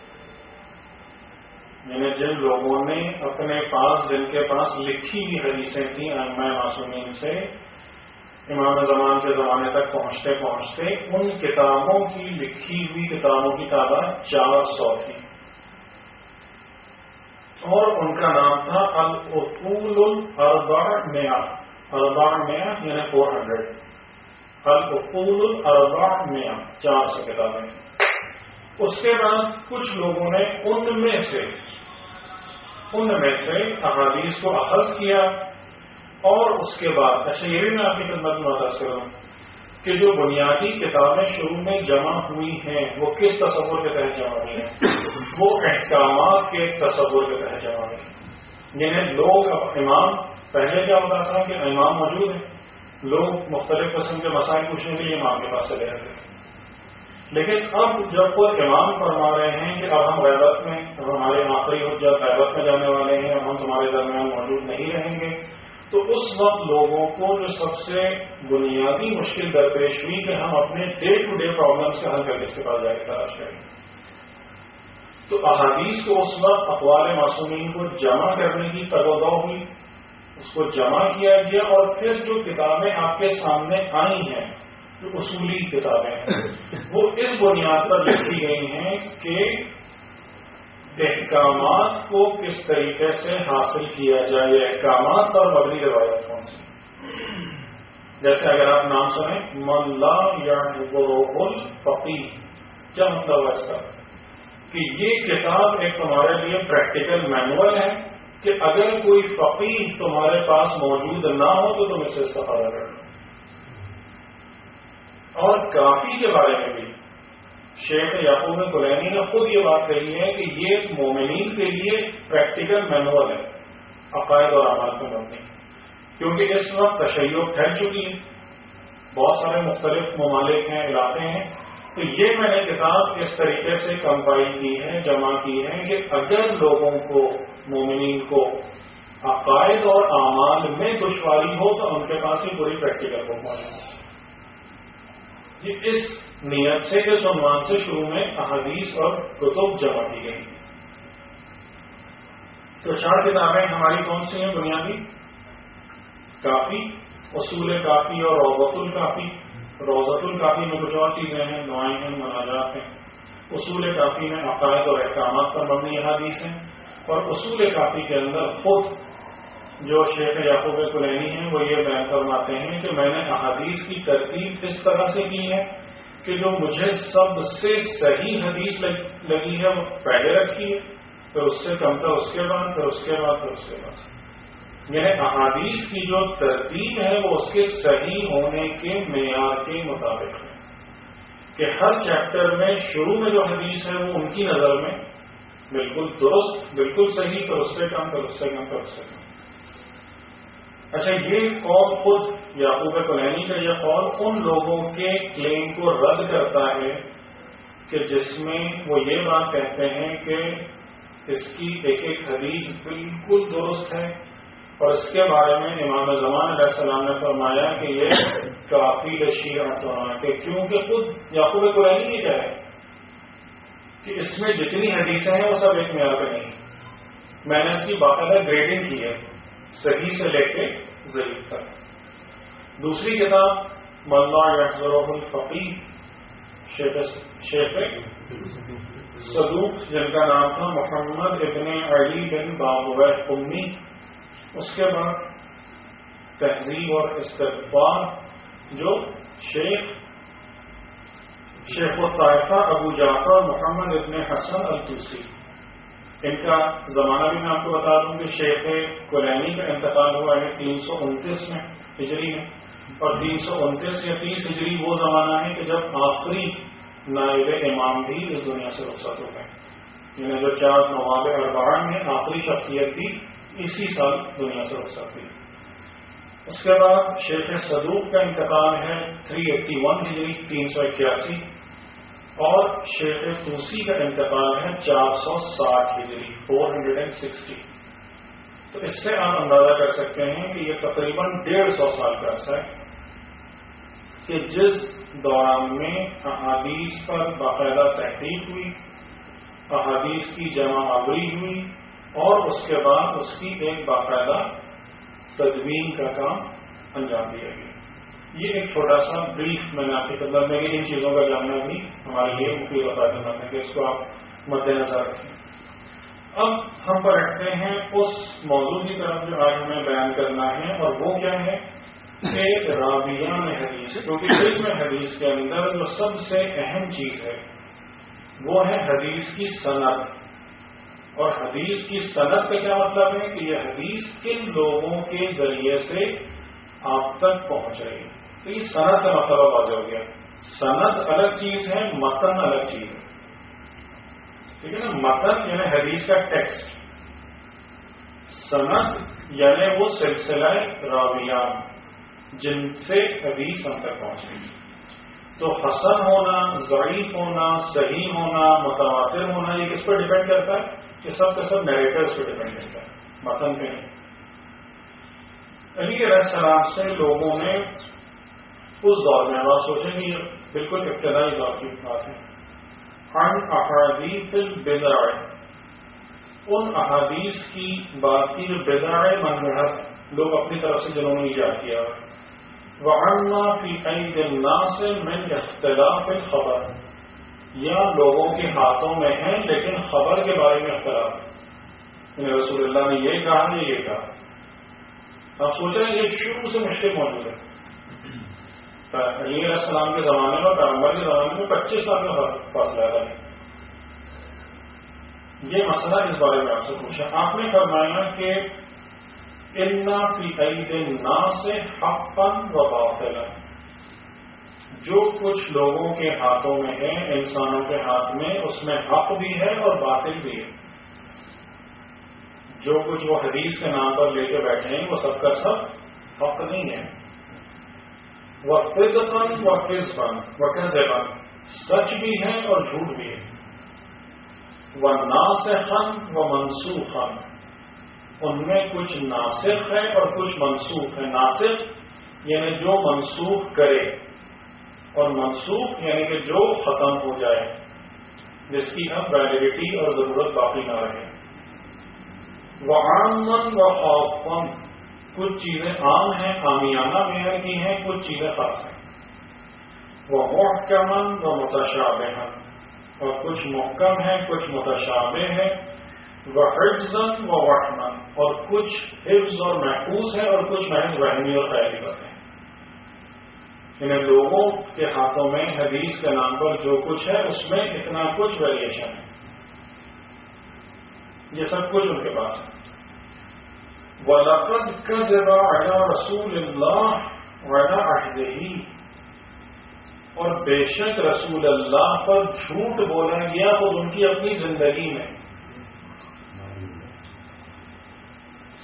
یعنی جن لوگوں نے اپنے پاس، جن کے پاس لکھی ہوئی حدیثیں تھیں ائمہ معصومین سے امام زمان کے زمانے تک پہنچتے پہنچتے ان کتابوں کی، لکھی ہوئی کتابوں کی تعداد 400 تھی. اور ان کا نام تھا الاصول الاربعمائہ، 400 یعنی 400، الاصول الاربعمائہ 400 کتابیں. اس کے بعد کچھ لوگوں نے ان میں سے احادیث کو اخذ کیا، اور اس کے بعد اچھا یہ بھی میں آپ کی خدمت میں بتا سکتا ہوں کہ جو بنیادی کتابیں شروع میں جمع ہوئی ہیں وہ کس تصور کے تحت جمع ہوئی ہیں؟ وہ احکامات کے تصور کے تحت جمع ہوئی ہیں. یعنی لوگ اب امام، پہلے کیا ہوتا تھا کہ امام موجود ہیں، لوگ مختلف قسم کے مسائل پوچھنے کے لیے امام کے پاس چلے جاتے ہیں. لیکن اب جب وہ امام فرما رہے ہیں کہ اب ہم غیبت میں، اب ہمارے آخری حجت غیبت میں جانے والے ہیں، اب ہم تمہارے درمیان موجود نہیں رہیں گے، تو اس وقت لوگوں کو جو سب سے بنیادی مشکل درپیش ہوئی کہ ہم اپنے ڈے ٹو ڈے پرابلمس کا حل کر کس کے پاس جا کے تلاش کریں. تو احادیث کو اس وقت اقوال معصومین کو جمع کرنے کی تگودو ہوئی، اس کو جمع کیا گیا، اور پھر جو کتابیں آپ کے سامنے آئی ہیں، جو اصولی کتابیں ہیں، وہ اس بنیاد پر لکھی گئی ہیں کہ احکامات کو کس طریقے سے حاصل کیا جائے، احکامات پر مبنی روایت کون سی. جیسے اگر آپ نام سنیں من لا یعرف الفقیہ، کیا مطلب ہے اس کا؟ کہ یہ کتاب ایک تمہارے لیے پریکٹیکل مینول ہے کہ اگر کوئی فقیہ تمہارے پاس موجود نہ ہو تو تم اس سے استفادہ کرو. اور کافی کے بارے میں بھی شیخ یعقوب کلینی نے خود یہ بات کہی ہے کہ یہ مومنین کے لیے پریکٹیکل مینول ہے عقائد اور اعمال کو مبنی، کیونکہ اس وقت تشیع پھیل چکی ہے، بہت سارے مختلف ممالک ہیں، علاقے ہیں. تو یہ میں نے کتاب اس طریقے سے کمپائل کی ہے، جمع کی ہے کہ اگر لوگوں کو، مومنین کو عقائد اور اعمال میں دشواری ہو تو ان کے پاس ہی پوری پریکٹیکل کو پہنچے. یہ اس نیت سے، اس عنوان سے شروع میں احادیث اور کتب جمع کی گئی. تو 4 کتابیں ہماری کون سی ہیں بنیادی؟ کافی، اصول کافی اور روضۃ الکافی. روضۃ الکافی میں کچھ اور چیزیں ہیں، دعائیں ہیں، مناجات ہیں. اصول کافی میں عقائد اور احکامات پر مبنی احادیث ہیں، اور اصول کافی کے اندر خود جو شیخ یعقوب کلینی ہیں وہ یہ بیان فرماتے ہیں کہ میں نے احادیث کی ترتیب اس طرح سے کی ہے کہ جو مجھے سب سے صحیح حدیث لگی ہے وہ پہلے رکھی ہے، پھر اس سے کم تر اس کے بعد، پھر اس کے بعد، پھر اس کے بعد. یعنی احادیث کی جو ترتیب ہے وہ اس کے صحیح ہونے کے معیار کے مطابق ہے کہ ہر چیپٹر میں شروع میں جو حدیث ہے وہ ان کی نظر میں بالکل درست، بالکل صحیح، پھر اس سے کم، پھر اس سے کم، پھر اس سے کم. اچھا، یہ قول خود یعقوب کلینی کا یہ قول ان لوگوں کے کلیم کو رد کرتا ہے کہ جس میں وہ یہ بات کہتے ہیں کہ اس کی ایک ایک حدیث بالکل درست ہے، اور اس کے بارے میں امام زمان علیہ السلام نے فرمایا کہ یہ کافی شیعہ کہ کیونکہ خود یعقوب کلینی یہ کہہ رہے ہیں کہ اس میں جتنی حدیثیں ہیں وہ سب ایک معیار پہ نہیں. میں نے اس کی باقاعدہ گریڈنگ کی ہے، صحیح سے لے کے ضعیف تک. دوسری کتاب ملا یحضرہ الفقیہ شیخ صدوق جن کا نام تھا محمد ابن علی بن بابویہ قمی. اس کے بعد تہذیب اور استغفار جو شیخ الطائفہ ابو جعفر محمد ابن حسن الطوسی. ان کا زمانہ بھی میں آپ کو بتا دوں کہ شیخ کلینی کا انتقال ہوا ہے 329 میں ہجری میں، اور 329 یا 30 ہجری وہ زمانہ ہے کہ جب آخری نائب امام بھی اس دنیا سے رخصت ہو گئے. یعنی جو 4 نواب اربعہ میں آخری شخصیت بھی اسی سال دنیا سے رخصت ہوئی. اس کے بعد شیخ صدوق کا انتقال ہے 381 ہجری 381، اور شیخ طوسی کا انتقال ہے 460 ہجری 460. تو اس سے آپ اندازہ کر سکتے ہیں کہ یہ تقریباً 150 سال کا عرصہ ہے کہ جس دوران میں احادیث پر باقاعدہ تحقیق ہوئی، احادیث کی جمع آوری ہوئی، اور اس کے بعد اس کی ایک باقاعدہ تدوین کا کام انجام دیا گیا. یہ ایک چھوٹا سا بریف میں نے آپ کی خدمت میں ان چیزوں کا جاننا بھی ہمارے لیے مفید بتا دینا تھا کہ اس کو آپ مد نظر رکھیں. اب ہم پلٹتے ہیں اس موضوع کی طرف جو آج ہمیں بیان کرنا ہے، اور وہ کیا ہے کہ راویان حدیث. کیونکہ علم حدیث کے اندر جو سب سے اہم چیز ہے وہ ہے حدیث کی سند. اور حدیث کی سند کا کیا مطلب ہے کہ یہ حدیث کن لوگوں کے ذریعے سے آپ تک پہنچ رہی ہے. تو یہ سند کا مطلب واضح ہو گیا. سند الگ چیز ہے، متن الگ چیز ہے. ٹھیک ہے نا. متن یعنی حدیث کا ٹیکسٹ، سند یعنی وہ سلسلہ راویان جن سے حدیث ہم تک پہنچ رہی ہے. تو حسن ہونا، ضعیف ہونا، صحیح ہونا، متواتر ہونا، یہ کس پر ڈیپینڈ کرتا ہے؟ یہ سب کا سب نیریٹرز پہ ڈیپینڈ کرتا ہے، متن پہ نہیں. علی علیہ السلام سے لوگوں نے اس دور میں، آپ سوچیں گے یہ بالکل ابتدائی دور کی بات ہے، عن احادیث البدع، ان احادیث کی بات کی جو بدع منحرف لوگ اپنی طرف سے جنہوں نے ایجاد کیا. وعما فی قید الناس من اختلاف الخبر، یا لوگوں کے ہاتھوں میں ہیں لیکن خبر کے بارے میں اختلاف. یعنی رسول اللہ نے یہ کہا یا یہ کہا. آپ سوچ رہے ہیں یہ شروع سے مشکل موجود ہے. علی علیہ السلام کے زمانے میں، پیغمبر کے زمانے میں 25 سال کا فاصلہ تھا. یہ مسئلہ اس بارے میں آپ سے پوچھا. آپ نے فرمایا کہ انا فی قید الناس حقا و باطلا، جو کچھ لوگوں کے ہاتھوں میں ہے، انسانوں کے ہاتھ میں، اس میں حق بھی ہے اور باطل بھی ہے. جو کچھ وہ حدیث کے نام پر لے کے بیٹھے ہیں وہ سب کا سب حق نہیں ہے. وَصِدْقًا وَكِذْبًا وَكَذِبًا، سچ بھی ہے اور جھوٹ بھی ہے. وَنَاسِخًا وَمَنسُوخًا، ان میں کچھ ناسخ ہے اور کچھ منسوخ ہے. ناسخ یعنی جو منسوخ کرے، اور منسوخ یعنی کہ جو ختم ہو جائے، جس کی اب ویلیڈیٹی اور ضرورت باقی نہ رہے. وعامًا وخاصًا، کچھ چیزیں عام ہیں، عامیانہ معیار کی ہیں، کچھ چیزیں خاص ہیں. ومحکمًا ومتشابہًا، اور کچھ محکم ہے، کچھ متشابہ ہے. وحفظاً ووہمًا، اور کچھ حفظ اور محفوظ ہے اور کچھ محض وہمی اور خیالی باتیں ہیں. یعنی لوگوں کے ہاتھوں میں حدیث کے نام پر جو کچھ ہے اس میں اتنا کچھ ویریشن ہے. یہ سب کچھ ان کے پاس ہے. وَلَقَدْ كَذَبَ عَلَى رَسُولِ اللَّهِ وَعَلَى عَهْدِهِ، اور بے شک رسول اللہ پر جھوٹ بولا گیا خود ان کی اپنی زندگی میں.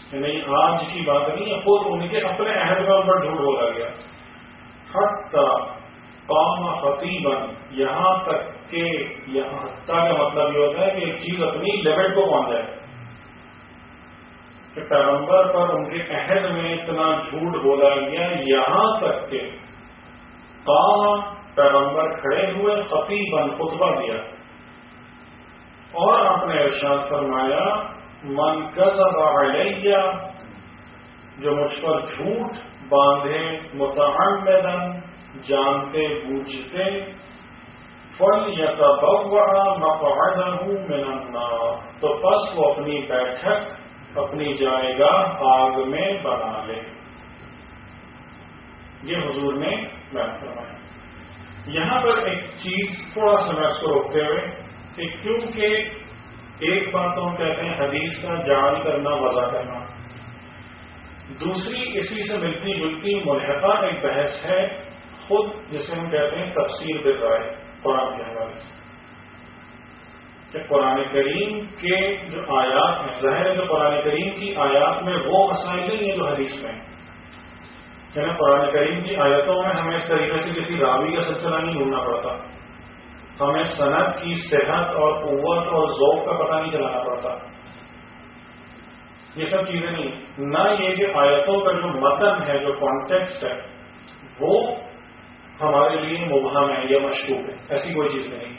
نہیں آج کی بات نہیں ہے، خود ان کے اپنے عہد میں ان پر جھوٹ بولا گیا. حتی قام خطیبا، یہاں تک کہ یہاں حتیٰ کا مطلب یہ ہوتا ہے کہ ایک چیز اپنی لیمٹ کو پہنچ جائے کہ پیغمبر پر ان کے عہد میں اتنا جھوٹ بولا گیا یہاں تک کہ قام پیغمبر کھڑے ہوئے خطیبا خطبہ دیا اور آپ نے ارشاد فرمایا من کذب علیہ، جو مجھ پر جھوٹ باندھے متعمدا جانتے بوجھتے، فَلْيَتَبَوَّعَ مَقْعَدَهُ مِنَ النَّارِ، تو پس وہ اپنی بیٹھک اپنی جائے گاہ آگ میں بنا لے. یہ حضور نے بیان فرمایا. یہاں پر ایک چیز تھوڑا سا میں اس کو روکتے ہوئے کہ کیونکہ ایک بات تو ہم کہتے ہیں حدیث کا جعل کرنا وضع کرنا، دوسری اسی سے ملتی جلتی ملحقہ ایک بحث ہے خود جسے ہم کہتے ہیں تفسیر بالرائے قرآن کے حوالے سے، کہ قرآن کریم کے جو آیات ہیں، ظاہر ہے کہ قرآن کریم کی آیات میں وہ مسائل نہیں ہیں جو حدیث میں ہیں. یعنی قرآن کریم کی آیتوں میں ہمیں اس طریقے سے کسی راوی کا سلسلہ نہیں ڈھونڈنا پڑتا، ہمیں سند کی صحت اور قوت اور ذوق کا پتہ نہیں چلانا پڑتا، یہ سب چیزیں نہیں. نہ یہ کہ آیتوں کا جو متن ہے، جو کانٹیکسٹ ہے، وہ ہمارے لیے مبہم ہے یا مشکوک ہے، ایسی کوئی چیز نہیں.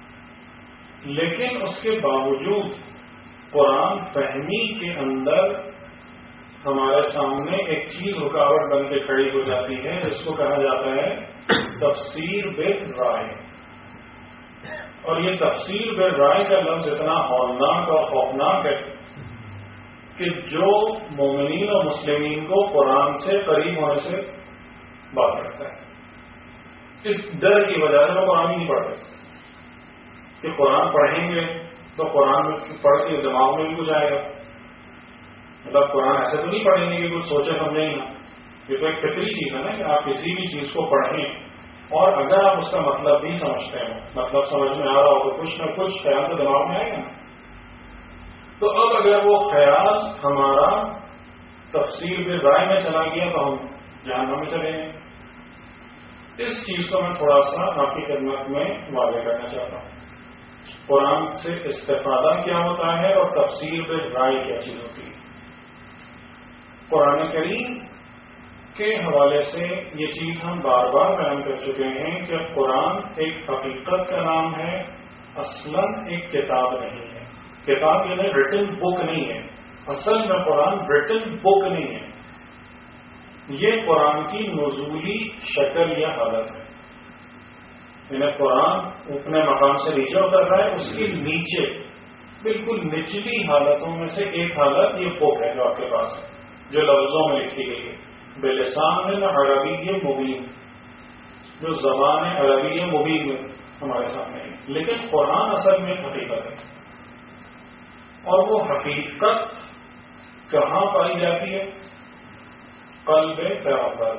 لیکن اس کے باوجود قرآن فہمی کے اندر ہمارے سامنے ایک چیز رکاوٹ بن کے کھڑی ہو جاتی ہے جس کو کہا جاتا ہے تفسیر بالرائے. اور یہ تفسیر بالرائے کا لفظ اتنا ہولناک اور خوفناک ہے کہ جو مومنین اور مسلمین کو قرآن سے قریب ہونے سے بات کرتا ہے. اس ڈر کی وجہ سے وہ قرآن ہی نہیں پڑھتے کہ قرآن پڑھیں گے تو قرآن میں پڑھ کے دماغ میں بھی کچھ آئے گا. مطلب قرآن ایسے تو نہیں پڑھیں گے کہ کچھ سوچے سمجھیں گے. یہ تو ایک فطری چیز ہے نا کہ آپ کسی بھی چیز کو پڑھیں اور اگر آپ اس کا مطلب بھی سمجھتے ہیں، مطلب سمجھ میں آ رہا ہو تو کچھ نہ کچھ خیال تو دماغ میں آئے گا. تو اب اگر وہ خیال ہمارا تفسیر بالرائے میں چلا گیا تو ہم جہنم میں چلے گئے. اس چیز کو میں تھوڑا سا آپ کی خدمت میں واضح کرنا چاہتا ہوں. قرآن سے استفادہ کیا ہوتا ہے اور تفسیر بالرائے کیا چیز ہوتی ہے. قرآن کریم کے حوالے سے یہ چیز ہم بار بار بیان کر چکے ہیں کہ قرآن ایک حقیقت کا نام ہے، اصلاً ایک کتاب نہیں ہے. کتاب یعنی ریٹن بک نہیں ہے، اصل میں قرآن ریٹن بک نہیں ہے. یہ قرآن کی نزولی شکل یا حالت ہے. یعنی قرآن اپنے مقام سے نیچے اتر رہا ہے، اس کے نیچے بالکل نچلی حالتوں میں سے ایک حالت یہ بک ہے جو آپ کے پاس ہے، جو لفظوں میں لکھی گئی ہے بلسان عربی مبین، جو زبان عربی مبین میں ہمارے سامنے ہے. لیکن قرآن اصل میں حقیقت ہے. اور وہ حقیقت کہاں پائی جاتی ہے؟ قلب پیغمبر.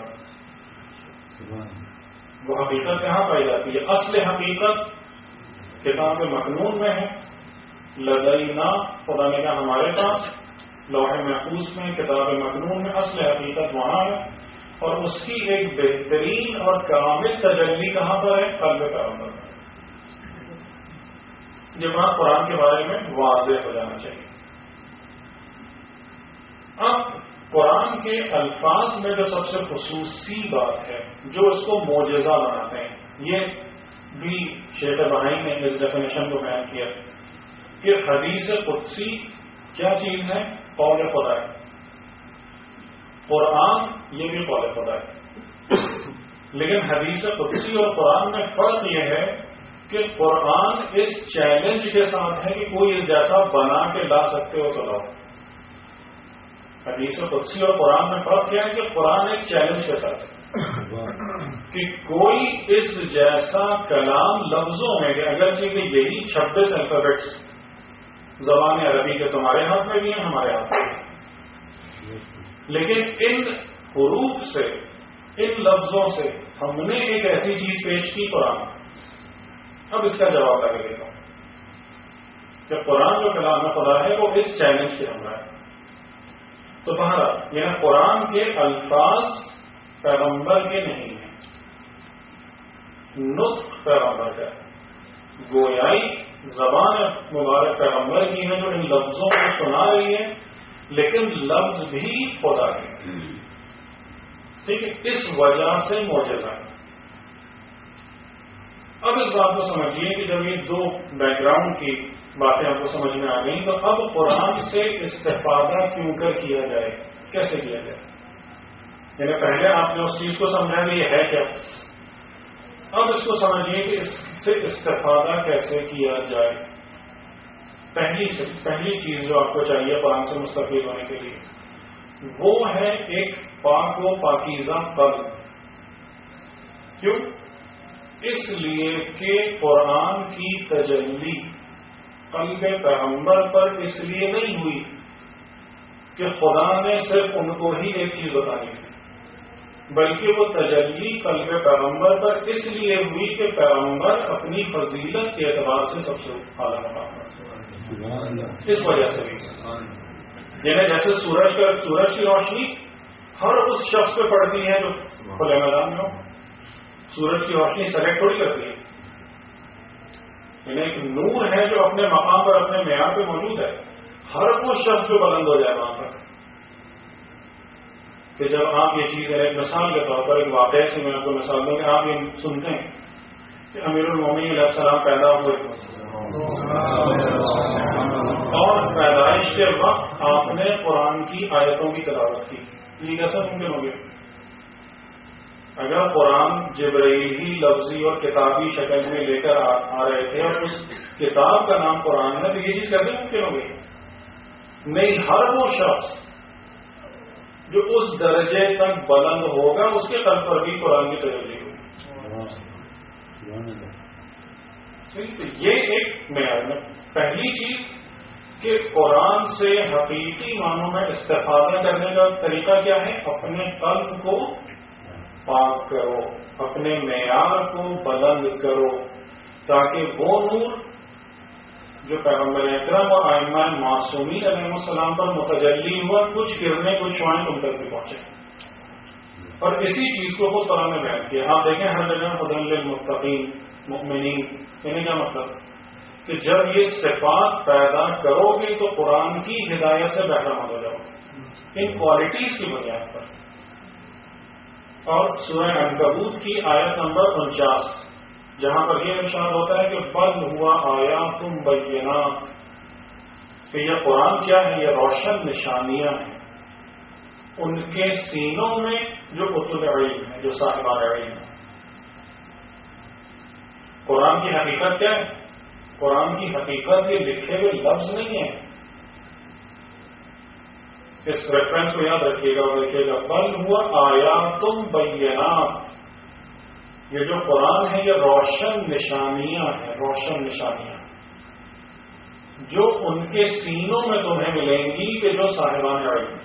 وہ حقیقت کہاں پائی جاتی ہے؟ اصل حقیقت کتاب مکنون میں ہے. لدینا، خدا نے کہا ہمارے پاس لوح محفوظ میں کتاب مکنون میں اصل حقیقت وہاں ہے. اور اس کی ایک بہترین اور کامل تجلی کہاں پر ہے؟ قلب پیغمبر میں. یہ بات قرآن کے بارے میں واضح ہو جانا چاہیے. اب قرآن کے الفاظ میں جو سب سے خصوصی بات ہے جو اس کو معجزہ بناتے ہیں، یہ بھی شیخ بہائی نے اس ڈیفینیشن کو بیان کیا کہ حدیث قدسی کیا چیز ہے؟ قول خدا ہے. قرآن یہ بھی قول خدا ہے. لیکن حدیث قدسی اور قرآن میں فرق یہ ہے کہ قرآن اس چیلنج کے ساتھ ہے کہ کوئی جیسا بنا کے لا سکتے ہو تو لاؤ. حدیث قدسی اور قرآن میں فرق کیا ہے کہ قرآن ایک چیلنج کے ساتھ ہے کہ کوئی اس جیسا کلام لفظوں میں کہ اگرچہ کہ یہی 26 الفابیٹس زبان عربی کے تمہارے ہاتھ میں بھی ہیں، ہمارے ہاتھ میں بھی، لیکن ان حروف سے، ان لفظوں سے ہم نے ایک ایسی چیز پیش کی قرآن. اب اس کا جواب لگے دیتا ہوں کہ قرآن جو کلام خدا ہے وہ اس چیلنج کے ہمراہ ہے. تو بہرحال یعنی قرآن کے الفاظ پیغمبر کے نہیں ہیں، نطق پیغمبر کا، گویائی زبان مبارک پیغمبر کی ہے جو ان لفظوں کو سنا رہی ہے، لیکن لفظ بھی خدا کے، ٹھیک ہے، اس وجہ سے معجزہ ہے۔ اب اس بات کو سمجھیے کہ جب یہ دو بیک گراؤنڈ کی باتیں آپ کو سمجھ میں آ گئی تو اب قرآن سے استفادہ کیوں کر کیا جائے، کیسے کیا جائے؟ یعنی پہلے آپ نے اس چیز کو سمجھا کہ یہ ہے کیا، اب اس کو سمجھیے کہ اس سے استفادہ کیسے کیا جائے۔ پہلی چیز جو آپ کو چاہیے قرآن سے مستفید ہونے کے لیے وہ ہے ایک پاک و پاکیزہ قلب۔ کیوں؟ اس لیے کہ قرآن کی تجلی قلب پیغمبر پر اس لیے نہیں ہوئی کہ خدا نے صرف ان کو ہی ایک چیز بتانی تھی، بلکہ وہ تجلی قلب پیغمبر پر اس لیے ہوئی کہ پیغمبر اپنی فضیلت کے اعتبار سے سب سے اعلیٰ مقام پر، اس وجہ سے بھی یعنی جیسے سورج کی روشنی ہر اس شخص پہ پڑتی ہے جو کھلے میدان میں ہو، سورج کی روشنی سلیکٹ تھوڑی کرتی ہے، یعنی ایک نور ہے جو اپنے مقام پر اپنے معیار پہ موجود ہے، ہر وہ شخص جو بلند ہو جائے وہاں پر۔ کہ جب آپ یہ چیز ایک مثال کے طور پر ایک واقعے سے میں آپ کو مثال دوں کہ آپ یہ سنتے ہیں کہ امیر المومنین علیہ السلام پیدا ہوئے اور پیدائش کے وقت آپ نے قرآن کی آیتوں کی تلاوت کی، یہ کیسا ممکن ہو گیا؟ اگر قرآن جبرائیلی لفظی اور کتابی شکل میں لے کر آ رہے تھے اور اس کتاب کا نام قرآن ہے تو یہ چیز کیسے ممکن ہو گئی؟ نہیں، ہر وہ شخص جو اس درجے تک بلند ہوگا اس کے قلب پر بھی قرآن کی تجلی ہوگی۔ تو یہ ایک معیار میں پہلی چیز کہ قرآن سے حقیقی معنوں میں استفادہ کرنے کا طریقہ کیا ہے؟ اپنے قلب کو پاک کرو، اپنے معیار کو بلند کرو، تاکہ وہ نور جو پیغمبر اکرم اور ائمہ معصومین علیہ السلام پر متجلی ہوا کچھ کرنے کچھ شعائیں تم تک بھی پہنچے۔ اور اسی چیز کو خود قرآن نے بیان کیا۔ آپ دیکھیں ہر جگہ ہدی للمتقین مؤمنین، یعنی کیا مطلب کہ جب یہ صفات پیدا کرو گے تو قرآن کی ہدایت سے بہرامند ہو جاؤ ان کوالٹیز کی بنیاد پر۔ اور سورہ عنکبوت کی آیت نمبر 49 جہاں پر یہ ارشاد ہوتا ہے کہ بل ہوا آیات بینات، کہ یہ قرآن کیا ہے؟ یہ روشن نشانیاں ہیں ان کے سینوں میں جو اصول علم ہے، جو صاحبان علم ہے۔ قرآن کی حقیقت کیا ہے؟ قرآن کی حقیقت یہ لکھے ہوئے لفظ نہیں ہے، اس ریفرنس کو یاد رکھیے گا اور دیکھیے گا، بل ہوا آیات بینات، یہ جو قرآن ہے یہ روشن نشانیاں ہیں، روشن نشانیاں جو ان کے سینوں میں تمہیں ملیں گی کہ جو صاحبان علم ہیں۔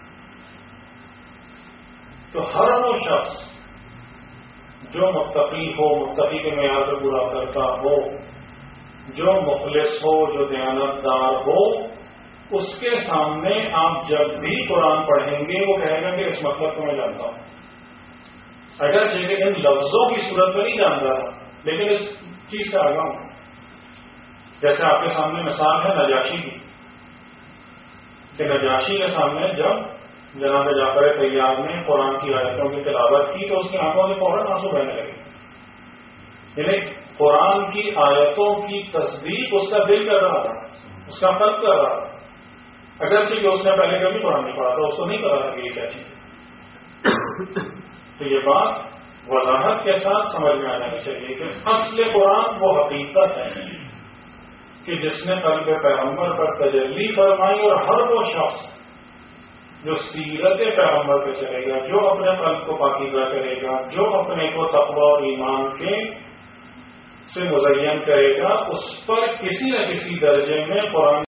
تو ہر وہ شخص جو متقی ہو، متقی کے معیار کو پورا کرتا ہو، جو مخلص ہو، جو دیانتدار ہو، اس کے سامنے آپ جب بھی قرآن پڑھیں گے وہ کہے گا کہ اس مطلب کو میں جانتا ہوں، اگرچہ کہ ان لفظوں کی صورت میں نہیں جانتا تھا لیکن اس چیز کا آگاہ ہوں۔ جیسے آپ کے سامنے مثال ہے نجاشی کی، کہ نجاشی کے سامنے جب جناب جعفر طیار نے قرآن کی آیتوں کی تلاوت کی تو اس کی آنکھوں سے فوراً آنسو بہنے لگے، یعنی قرآن کی آیتوں کی تصدیق اس کا دل کر رہا تھا، اس کا قلب کر رہا تھا، اگرچہ کہ اس نے پہلے کبھی قرآن نہیں پڑھا تھا، اس کو نہیں پتا تھا کہ یہ کیا چیز ہے۔ تو یہ بات وضاحت کے ساتھ سمجھ میں آنا چاہیے کہ اصل قرآن وہ حقیقت ہے کہ جس نے قلب پیغمبر پر تجلی فرمائی، اور ہر وہ شخص جو سیرت پیغمبر پہ چلے گا، جو اپنے قلب کو پاکیزہ کرے گا، جو اپنے کو تقوی اور ایمان کے سے مزین کرے گا، اس پر کسی نہ کسی درجے میں قرآن